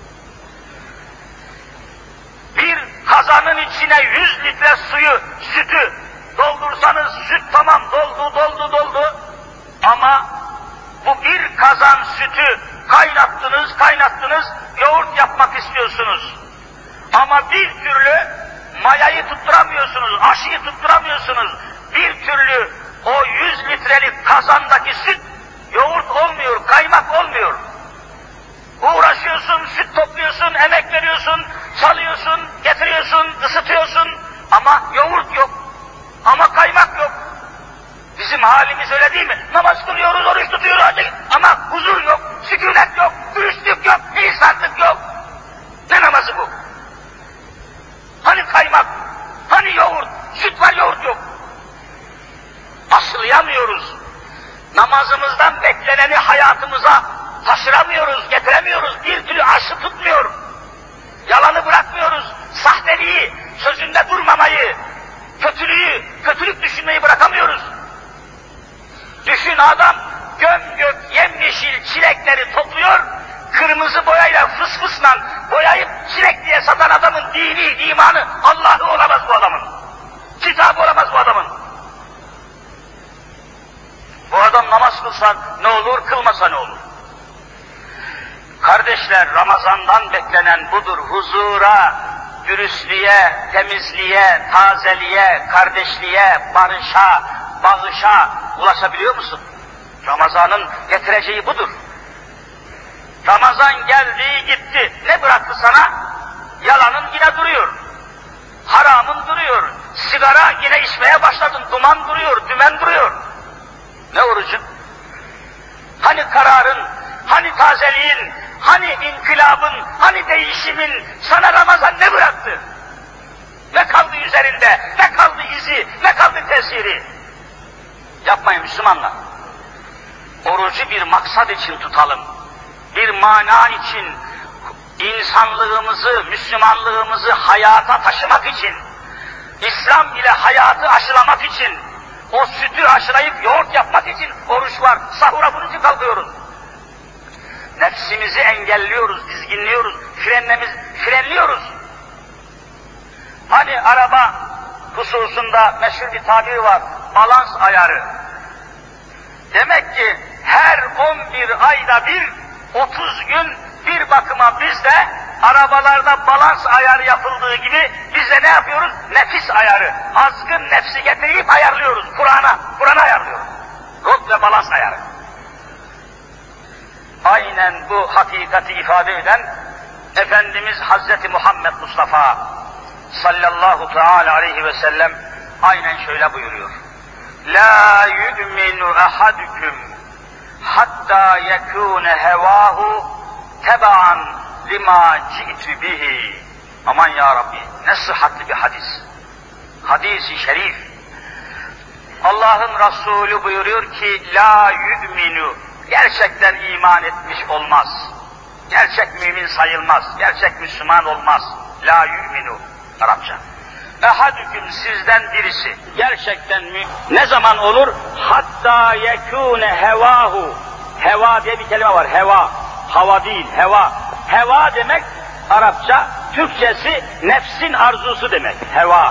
Bir kazanın içine yüz litre suyu, sütü doldursanız süt tamam doldu, doldu, doldu. Ama bu bir kazan sütü kaynattınız, kaynattınız, yoğurt yapmak istiyorsunuz. Ama bir türlü mayayı tutturamıyorsunuz, aşıyı tutturamıyorsunuz. Bir türlü o yüz litrelik kazandaki süt yoğurt olmuyor, kaymak olmuyor. Uğraşıyorsun, süt topluyorsun, emek veriyorsun, çalıyorsun, getiriyorsun, ısıtıyorsun ama yoğurt yok, ama kaymak yok. Bizim halimiz öyle değil mi? Namaz kılıyoruz, oruç tutuyoruz ama huzur yok, sükunet yok, dürüstlük yok, ihsanlık yok. Ne namazı bu? Hani kaymak, hani yoğurt, süt var yoğurt yok. Aslayamıyoruz. Namazımızdan bekleneni hayatımıza taşıramıyoruz, getiremiyoruz. Bir türlü aşı tutmuyor. Yalanı bırakmıyoruz. Sahteliği, sözünde durmamayı, kötülüğü, kötülük düşünmeyi bırakamıyoruz. Düşün adam göm gök yemyeşil çilekleri topluyor, kırmızı boyayla fıs fıs tevhid, imanı, Allah'ı olamaz bu adamın. Kitabı olamaz bu adamın. Bu adam namaz kılsa ne olur, kılmasa ne olur? Kardeşler, Ramazan'dan beklenen budur. Huzura, dürüstlüğe, temizliğe, tazeliğe, kardeşliğe, barışa, bağışa ulaşabiliyor musun? Ramazan'ın getireceği budur. Ramazan geldi gitti. Ne bıraktı sana? Yalanın yine duruyor. Haramın duruyor. Sigara yine içmeye başladın. Duman duruyor, dümen duruyor. Ne orucun? Hani kararın, hani tazeliğin, hani inkılabın, hani değişimin, sana Ramazan ne bıraktı? Ne kaldı üzerinde, ne kaldı izi, ne kaldı tesiri? Yapmayın Müslümanlar. Orucu bir maksat için tutalım. Bir mana için, insanlığımızı, Müslümanlığımızı hayata taşımak için, İslam ile hayatı aşılamak için, o sütü aşılayıp yoğurt yapmak için oruç var. Sahura bunun için kalkıyoruz. Nefsimizi engelliyoruz, dizginliyoruz, frenlemiz, frenliyoruz. Hani araba hususunda meşhur bir tabir var, balans ayarı. Demek ki her on bir ayda bir, otuz gün bir bakıma bizde arabalarda balans ayarı yapıldığı gibi biz de ne yapıyoruz? Nefis ayarı. Azgın nefsi getirip ayarlıyoruz. Kur'an'a, Kur'an'a ayarlıyoruz. Rot ve balans ayarı. Aynen bu hakikati ifade eden Efendimiz Hazreti Muhammed Mustafa sallallahu teala aleyhi ve sellem aynen şöyle buyuruyor. La yu'minu ahadukum hatta yekune hevahu teba'an lima ci'tu bihi. Aman ya Rabbi, ne sıhhatli bir hadis. Hadis-i şerif. Allah'ın Resulü buyuruyor ki la yu'minu, gerçekten iman etmiş olmaz. Gerçek mümin sayılmaz. Gerçek Müslüman olmaz. La yu'minu Arapça. Ehadüküm, sizden birisi gerçekten mümin ne zaman olur? Hatta yekûne hevahu. Heva diye bir kelime var. Heva. Hava değil, heva. Heva demek Arapça, Türkçesi nefsin arzusu demek. Heva.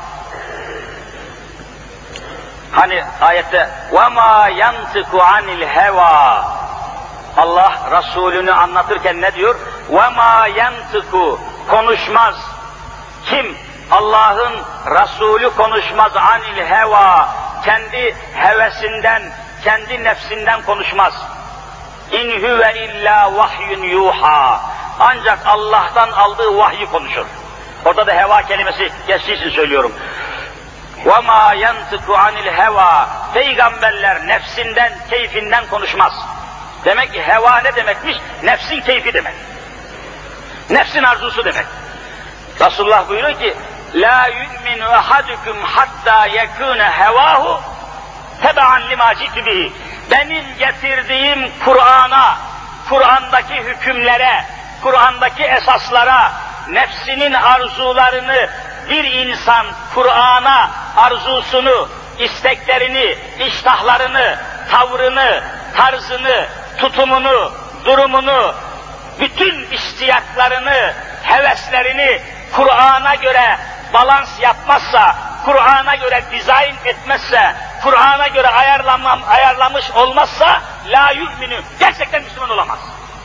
Hani ayette وَمَا يَنْتِقُ عَنِ الْهَوَى, Allah Resulünü anlatırken ne diyor? وَمَا يَنْتِقُ, konuşmaz. Kim? Allah'ın Resulü konuşmaz. Anil heva, kendi hevesinden, kendi nefsinden konuşmaz. İn huve illa vahyun yuha, ancak Allah'tan aldığı vahyi konuşur. Orada da heva kelimesi geçtiği için söylüyorum. وَمَا يَنْتِقُ عَنِ الْهَوَى, peygamberler nefsinden, keyfinden konuşmaz. Demek ki heva ne demekmiş? Nefsin keyfi demek. Nefsin arzusu demek. Resulullah buyuruyor ki la yu'minu ahadukum hatta yekune hevahu tebe'an lima ci'tu bihi. Benim getirdiğim Kur'an'a, Kur'an'daki hükümlere, Kur'an'daki esaslara, nefsinin arzularını, bir insan Kur'an'a arzusunu, isteklerini, iştahlarını, tavrını, tarzını, tutumunu, durumunu, bütün istiyaklarını, heveslerini Kur'an'a göre balans yapmazsa, Kur'an'a göre dizayn etmezse, Kur'an'a göre ayarlamam, ayarlamış olmazsa la yu'minu, gerçekten Müslüman olamaz.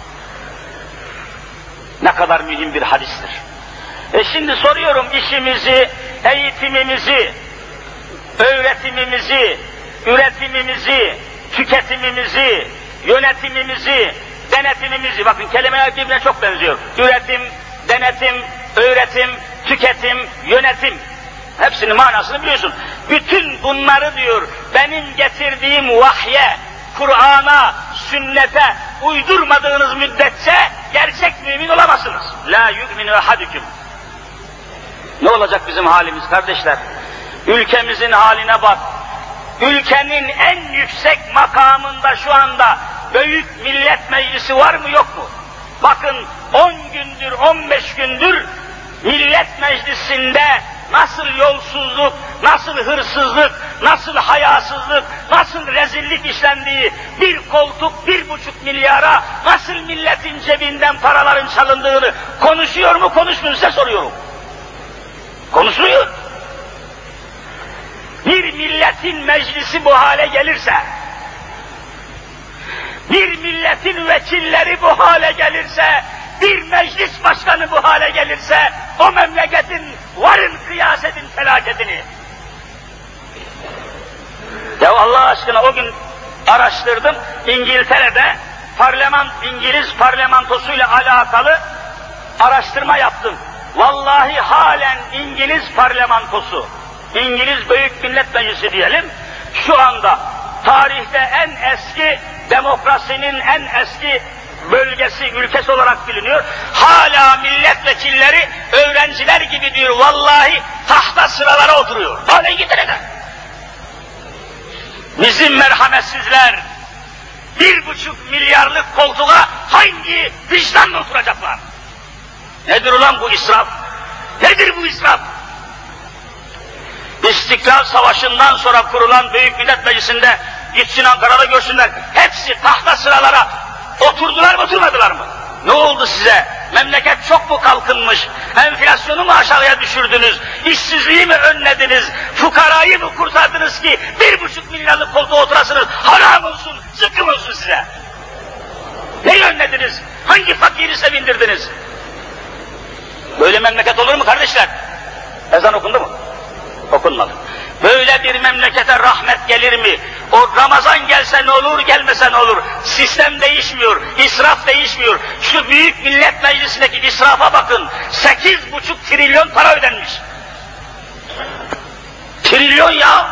Ne kadar mühim bir hadistir. E şimdi soruyorum, işimizi, eğitimimizi, öğretimimizi, üretimimizi, tüketimimizi, yönetimimizi, denetimimizi, bakın kelimeler birbirine çok benziyor. Üretim, denetim, öğretim, tüketim, yönetim. Hepsinin manasını biliyorsun. Bütün bunları diyor, benim getirdiğim vahye, Kur'an'a, sünnete uydurmadığınız müddetçe gerçek mümin olamazsınız. La yu'minu ahadüküm. Ne olacak bizim halimiz kardeşler? Ülkemizin haline bak. Ülkenin en yüksek makamında şu anda Büyük Millet Meclisi var mı yok mu? Bakın on gündür, on beş gündür Millet Meclisi'nde nasıl yolsuzluk, nasıl hırsızlık, nasıl hayasızlık, nasıl rezillik işlendiği, bir koltuk bir buçuk milyara nasıl milletin cebinden paraların çalındığını konuşuyor mu konuşmuyor, size soruyorum. Konuşuluyor. Bir milletin meclisi bu hale gelirse, bir milletin vekilleri bu hale gelirse, bir meclis başkanı bu hale gelirse, o memleketin varın kıyas edin felaketini. Ya Allah aşkına o gün araştırdım, İngiltere'de parlament, İngiliz parlamentosuyla alakalı araştırma yaptım. Vallahi halen İngiliz parlamentosu, İngiliz Büyük Millet Meclisi diyelim, şu anda tarihte en eski, demokrasinin en eski bölgesi, ülkesi olarak biliniyor. Hala milletvekilleri öğrenciler gibi diyor, vallahi tahta sıralara oturuyor. Hala İngiltere'de. Bizim merhametsizler bir buçuk milyarlık koltuğa hangi vicdanla oturacaklar? Nedir ulan bu israf? Nedir bu israf? İstiklal Savaşı'ndan sonra kurulan Büyük Millet Meclisi'nde gitsin Ankara'da görsünler. Hepsi tahta sıralara oturdular mı oturmadılar mı? Ne oldu size? Memleket çok mu kalkınmış? Enflasyonu mu aşağıya düşürdünüz? İşsizliği mi önlediniz? Fukarayı mı kurtardınız ki bir buçuk milyarlık koltuğa oturasınız? Haram olsun, zıkkım olsun size. Neyi önlediniz? Hangi fakiri sevindirdiniz? Böyle memleket olur mu kardeşler? Ezan okundu mu? Okunmadı. Böyle bir memlekete rahmet gelir mi? O Ramazan gelse ne olur, gelmese ne olur? Sistem değişmiyor, israf değişmiyor. Şu Büyük Millet Meclisi'ndeki israfa bakın. Sekiz buçuk trilyon para ödenmiş. Trilyon ya!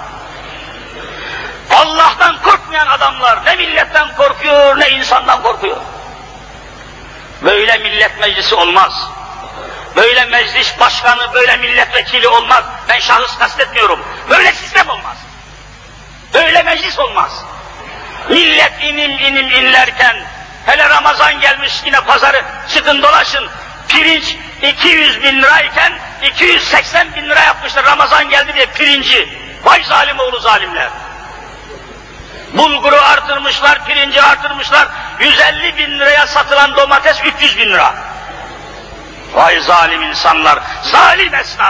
Allah'tan korkmayan adamlar ne milletten korkuyor, ne insandan korkuyor. Böyle millet meclisi olmaz. Böyle meclis başkanı, böyle milletvekili olmaz. Ben şahıs kastetmiyorum. Böyle sistem olmaz. Böyle meclis olmaz. Millet inim inim inlerken, hele Ramazan gelmiş yine pazarı çıkın dolaşın, pirinç iki yüz bin lirayken iki yüz seksen bin lira yapmışlar Ramazan geldi diye pirinci. Vay zalim oğlu zalimler. Bulguru artırmışlar, pirinci artırmışlar, yüz elli bin liraya satılan domates üç yüz bin lira. Vay zalim insanlar, zalim esnaf.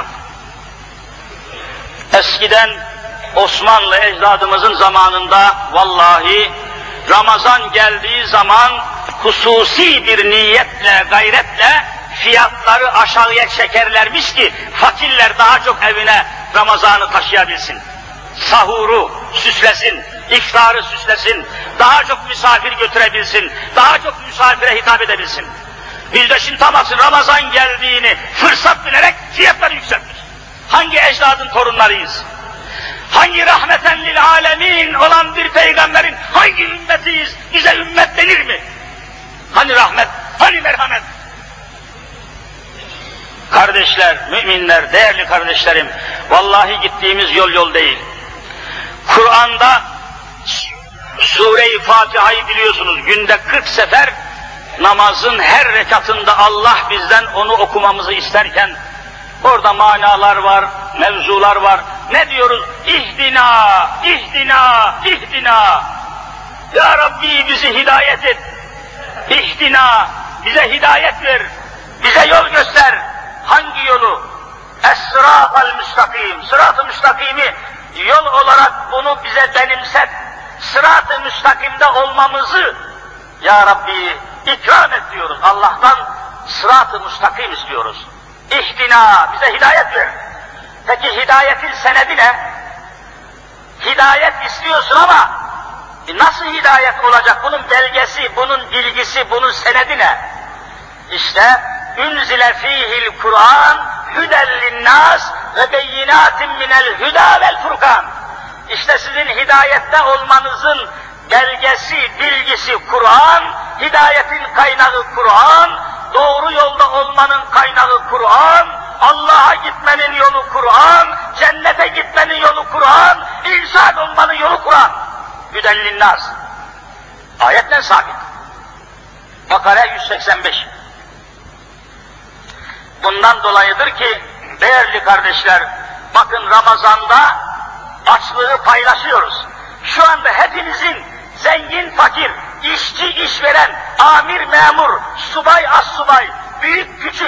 Eskiden Osmanlı ecdadımızın zamanında vallahi Ramazan geldiği zaman hususi bir niyetle, gayretle fiyatları aşağıya çekerlermiş ki fakirler daha çok evine Ramazan'ı taşıyabilsin. Sahuru süslesin, iftarı süslesin, daha çok misafir götürebilsin, daha çok misafire hitap edebilsin. Biz de şimdi tamasın Ramazan geldiğini fırsat bilerek fiyatları yükseltmiş. Hangi ecdadın torunlarıyız? Hangi rahmeten lil alemin olan bir peygamberin hangi ümmetiyiz? Bize ümmet denir mi? Hani rahmet, hani merhamet? Kardeşler, müminler, değerli kardeşlerim, vallahi gittiğimiz yol yol değil. Kur'an'da Sure-i Fatiha'yı biliyorsunuz, günde kırk sefer namazın her rekatında Allah bizden onu okumamızı isterken, orada manalar var, mevzular var. Ne diyoruz? İhdina, ihdina, ihdina. Ya Rabbi bizi hidayet et. İhdina, bize hidayet ver. Bize yol göster. Hangi yolu? Es-sırat-ı müstakim. Sırat-ı müstakimi yol olarak bunu bize benimset. Sırat-ı müstakimde olmamızı Ya Rabbi ikram et diyoruz. Allah'tan sırat-ı müstakim istiyoruz. İhdina, bize hidayet ver. Peki hidayetin senedi ne? Hidayet istiyorsun ama nasıl hidayet olacak? Bunun belgesi, bunun bilgisi, bunun senedi ne? İşte ünzile fihil Kur'an hüden linnâs ve beyinâtin minel hüdâ vel furkan. İşte sizin hidayette olmanızın belgesi, bilgisi Kur'an, hidayetin kaynağı Kur'an, doğru yolda olmanın kaynağı Kur'an, Allah'a gitmenin yolu Kur'an, cennete gitmenin yolu Kur'an, insan olmanın yolu Kur'an. Hüden linnâs. Ayetle sabit. Bakara yüz seksen beş. Bundan dolayıdır ki değerli kardeşler, bakın Ramazan'da açlığı paylaşıyoruz. Şu anda hepinizin zengin fakir, işçi işveren, amir memur, subay assubay, büyük küçük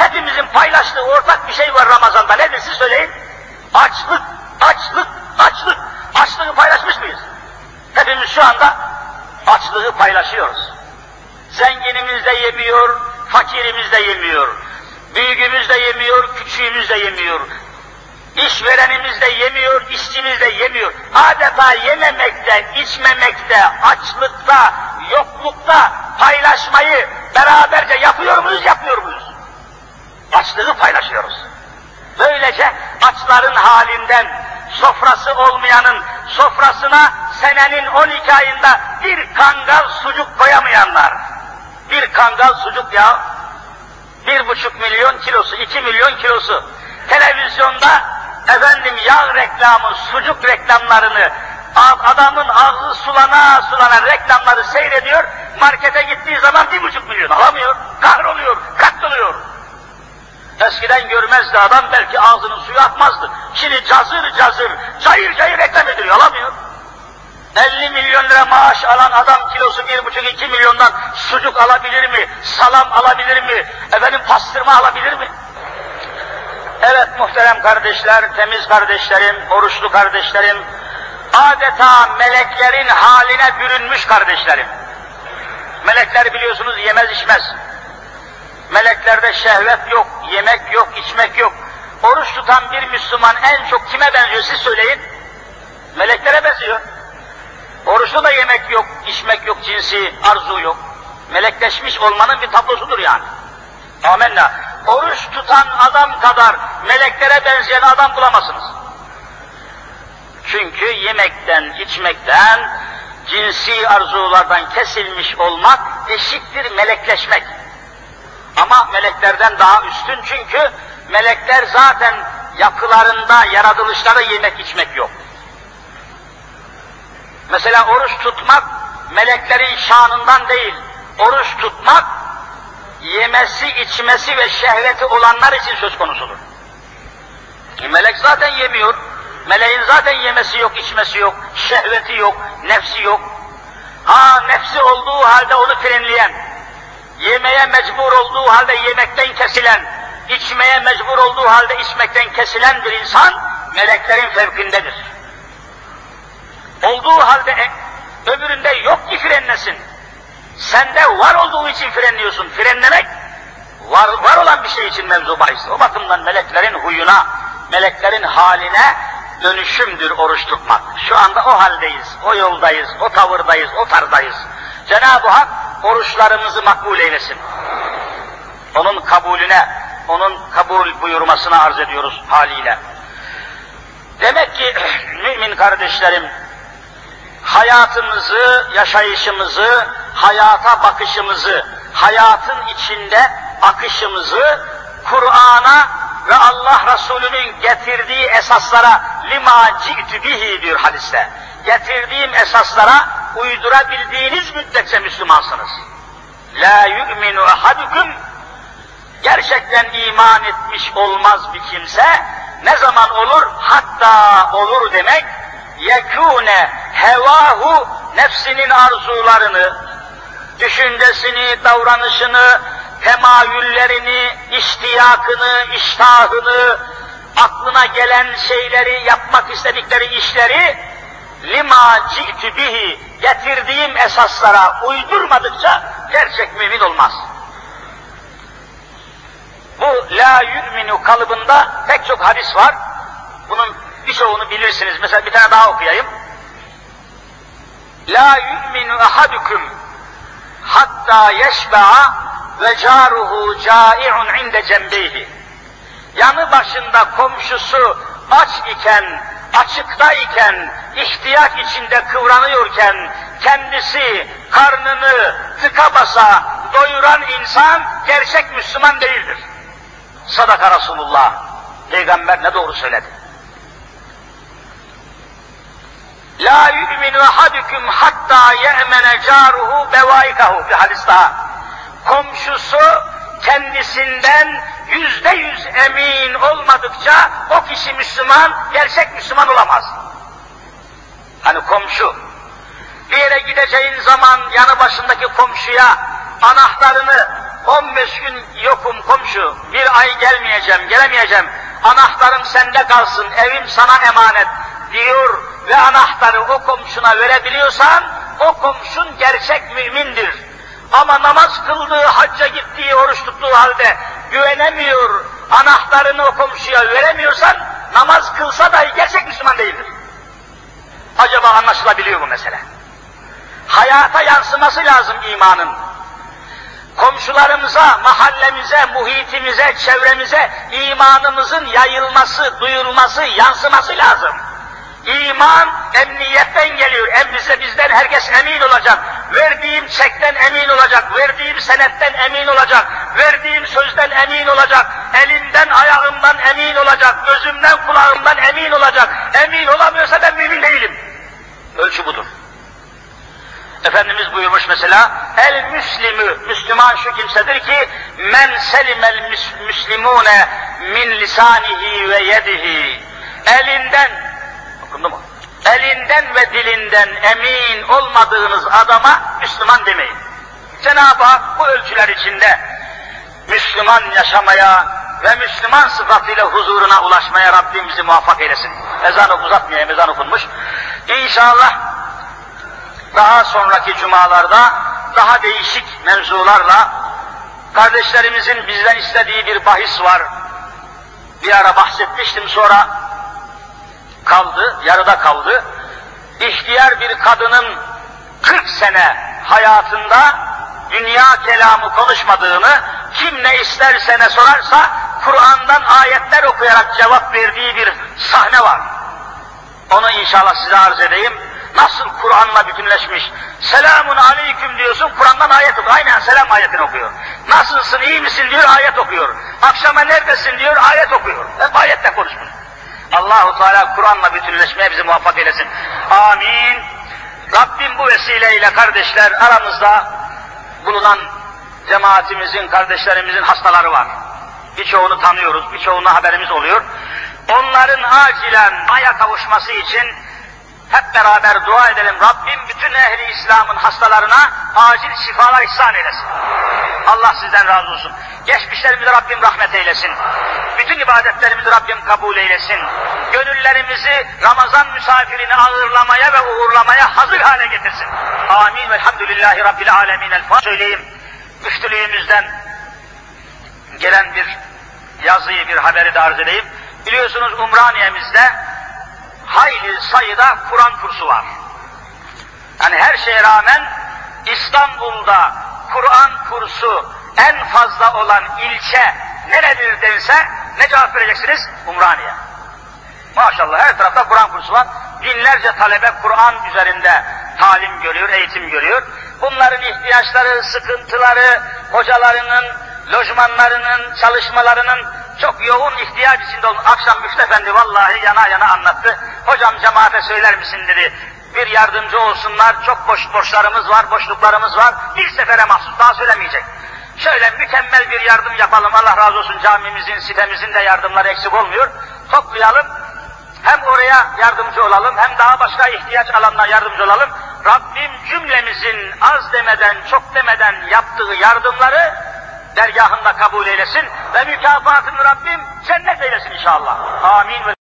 Hepimizin paylaştığı ortak bir şey var Ramazan'da. Nedir siz söyleyin? Açlık, açlık, açlık. Açlığı paylaşmış mıyız? Hepimiz şu anda açlığı paylaşıyoruz. Zenginimiz de yemiyor, fakirimiz de yemiyor. Büyüğümüz de yemiyor, küçüğümüz de yemiyor. İşverenimiz de yemiyor, işçimiz de yemiyor. Adeta yememekte, içmemekte, açlıkta, yoklukta paylaşmayı beraberce yapıyor muyuz, yapmıyor muyuz? Açlığı paylaşıyoruz. Böylece açların halinden, sofrası olmayanın sofrasına senenin on iki ayında bir kangal sucuk koyamayanlar, bir kangal sucuk ya, bir buçuk milyon kilosu, iki milyon kilosu, televizyonda efendim yağ reklamı, sucuk reklamlarını, adamın ağzı sulana sulana reklamları seyrediyor, markete gittiği zaman bir buçuk milyon alamıyor, kahroluyor, katloluyor. Eskiden görmezdi adam, belki ağzının suyu akmazdı. Şimdi cazır cazır, cayır cayır reklam ediliyor, alamıyor. elli milyon lira maaş alan adam kilosu bir buçuk iki milyondan sucuk alabilir mi? Salam alabilir mi? Efendim pastırma alabilir mi? Evet muhterem kardeşler, temiz kardeşlerim, oruçlu kardeşlerim, adeta meleklerin haline bürünmüş kardeşlerim. Melekler biliyorsunuz yemez içmez. Meleklerde şehvet yok, yemek yok, içmek yok. Oruç tutan bir Müslüman en çok kime benziyor siz söyleyin? Meleklere benziyor. Oruçta da yemek yok, içmek yok, cinsi, arzu yok. Melekleşmiş olmanın bir tablosudur yani. Amenna. Oruç tutan adam kadar meleklere benzeyen adam bulamazsınız. Çünkü yemekten, içmekten, cinsi arzulardan kesilmiş olmak eşittir melekleşmek. Ama meleklerden daha üstün, çünkü melekler zaten yapılarında, yaratılışlarda yemek içmek yok. Mesela oruç tutmak meleklerin şanından değil, oruç tutmak yemesi, içmesi ve şehveti olanlar için söz konusudur. E melek zaten yemiyor, meleğin zaten yemesi yok, içmesi yok, şehveti yok, nefsi yok. Ha nefsi olduğu halde onu frenleyen, yemeye mecbur olduğu halde yemekten kesilen, içmeye mecbur olduğu halde içmekten kesilen bir insan meleklerin fevkindedir. Olduğu halde öbüründe yok ki frenlesin. Sende var olduğu için frenliyorsun. Frenlemek var, var olan bir şey için mevzu bahis. O bakımdan meleklerin huyuna, meleklerin haline dönüşümdür oruç tutmak. Şu anda o haldeyiz, o yoldayız, o tavırdayız, o tarzdayız. Cenab-ı Hak oruçlarımızı makbul eylesin. Onun kabulüne, onun kabul buyurmasına arz ediyoruz haliyle. Demek ki mümin kardeşlerim, hayatımızı, yaşayışımızı, hayata bakışımızı, hayatın içinde akışımızı Kur'an'a ve Allah Resulü'nün getirdiği esaslara lima ci'tü bihi diyor hadiste. Getirdiğim esaslara uydurabildiğiniz müddetçe Müslümansınız. La yu'minu ahadukum, gerçekten iman etmiş olmaz bir kimse. Ne zaman olur? Hatta olur demek, yekûne hevahu, nefsinin arzularını, düşüncesini, davranışını, temayüllerini, iştiyakını, iştahını, aklına gelen şeyleri, yapmak istedikleri işleri lima ci'tü bihi, getirdiğim esaslara uydurmadıkça gerçek mümin olmaz. Bu la yu'minu kalıbında pek çok hadis var. Bunun birçoğunu bilirsiniz. Mesela bir tane daha okuyayım. La yu'minu ahadukum hatta yeşba'a ve caruhu cai'un inde cembeyhi. Yanı başında komşusu aç iken, açıkta iken, ihtiyaç içinde kıvranıyorken, kendisi karnını tıka basa doyuran insan gerçek Müslüman değildir. Sadaka Resulullah. Peygamber ne doğru söyledi. La yu'minu ahadukum hatta ye'mene caruhu bevaikahu, bir hadis daha. Komşusu kendisinden yüzde yüz emin olmadıkça o kişi Müslüman, gerçek Müslüman olamaz. Hani komşu, bir yere gideceğin zaman yanı başındaki komşuya anahtarını on beş gün yokum komşu, bir ay gelmeyeceğim, gelemeyeceğim, anahtarım sende kalsın, evim sana emanet diyor ve anahtarı o komşuna verebiliyorsan, o komşun gerçek mümindir. Ama namaz kıldığı, hacca gittiği, oruç tuttuğu halde güvenemiyor, anahtarını o komşuya veremiyorsan, namaz kılsa dahi gerçek Müslüman değildir. Acaba anlaşılabiliyor bu mesele? Hayata yansıması lazım imanın. Komşularımıza, mahallemize, muhitimize, çevremize imanımızın yayılması, duyulması, yansıması lazım. İman emniyetten geliyor. Em bize bizden herkes emin olacak. Verdiğim çekten emin olacak. Verdiğim senetten emin olacak. Verdiğim sözden emin olacak. Elimden, ayağımdan emin olacak. Gözümden, kulağımdan emin olacak. Emin olamıyorsa ben mümin değilim. Ölçü budur. Efendimiz buyurmuş mesela, el müslimü, Müslüman şu kimsedir ki, men selimel müslimune min lisanihi ve yedihi, elinden, okundu mu? Elinden ve dilinden emin olmadığınız adama Müslüman demeyin. Cenab-ı Hak bu ölçüler içinde Müslüman yaşamaya ve Müslüman sıfatıyla huzuruna ulaşmaya Rabbimizi muvaffak eylesin. Ezanı uzatmayayım, ezan okunmuş. İnşallah daha sonraki cumalarda daha değişik mevzularla kardeşlerimizin bizden istediği bir bahis var. Bir ara bahsetmiştim, sonra kaldı, yarıda kaldı. İhtiyar bir kadının kırk sene hayatında dünya kelamı konuşmadığını, kim ne isterse ne sorarsa Kur'an'dan ayetler okuyarak cevap verdiği bir sahne var. Onu inşallah size arz edeyim. Nasıl Kur'an'la bütünleşmiş? Selamun aleyküm diyorsun, Kur'an'dan ayet okuyor. Aynen selam ayetini okuyor. Nasılsın, iyi misin diyor, ayet okuyor. Akşama neredesin diyor, ayet okuyor. Hep ayetle konuşmuş. Allah-u Teala Kur'an'la bütünleşmeye bizi muvaffak eylesin. Amin. Rabbim bu vesileyle kardeşler, aramızda bulunan cemaatimizin, kardeşlerimizin hastaları var. Birçoğunu tanıyoruz, birçoğuna haberimiz oluyor. Onların acilen aya kavuşması için hep beraber dua edelim. Rabbim bütün ehli İslam'ın hastalarına acil şifalar ihsan eylesin. Allah sizden razı olsun. Geçmişlerimizi Rabbim rahmet eylesin. Bütün ibadetlerimizi Rabbim kabul eylesin. Gönüllerimizi Ramazan misafirini ağırlamaya ve uğurlamaya hazır hale getirsin. Amin. Velhamdülillahi Rabbil alemin. El Fatiha. Söyleyeyim, müftülüğümüzden gelen bir yazıyı, bir haberi de arz edeyim. Biliyorsunuz Umraniye'mizde hayli sayıda Kur'an kursu var. Yani her şeye rağmen İstanbul'da Kur'an kursu en fazla olan ilçe neredir dense ne cevap vereceksiniz? Umraniye. Maşallah her tarafta Kur'an kursu var. Binlerce talebe Kur'an üzerinde talim görüyor, eğitim görüyor. Bunların ihtiyaçları, sıkıntıları, hocalarının, lojmanlarının, çalışmalarının çok yoğun ihtiyaç içinde oldu. Akşam Müftü Efendi vallahi yana yana anlattı. Hocam cemaate söyler misin dedi. Bir yardımcı olsunlar, çok boş borçlarımız var, boşluklarımız var. Bir sefere mahsus, daha söylemeyecek. Şöyle mükemmel bir yardım yapalım, Allah razı olsun, camimizin, sitemizin de yardımları eksik olmuyor. Toplayalım, hem oraya yardımcı olalım, hem daha başka ihtiyaç alanına yardımcı olalım. Rabbim cümlemizin az demeden, çok demeden yaptığı yardımları dergahında kabul eylesin ve mükafatını Rabbim cennet eylesin inşallah. Amin.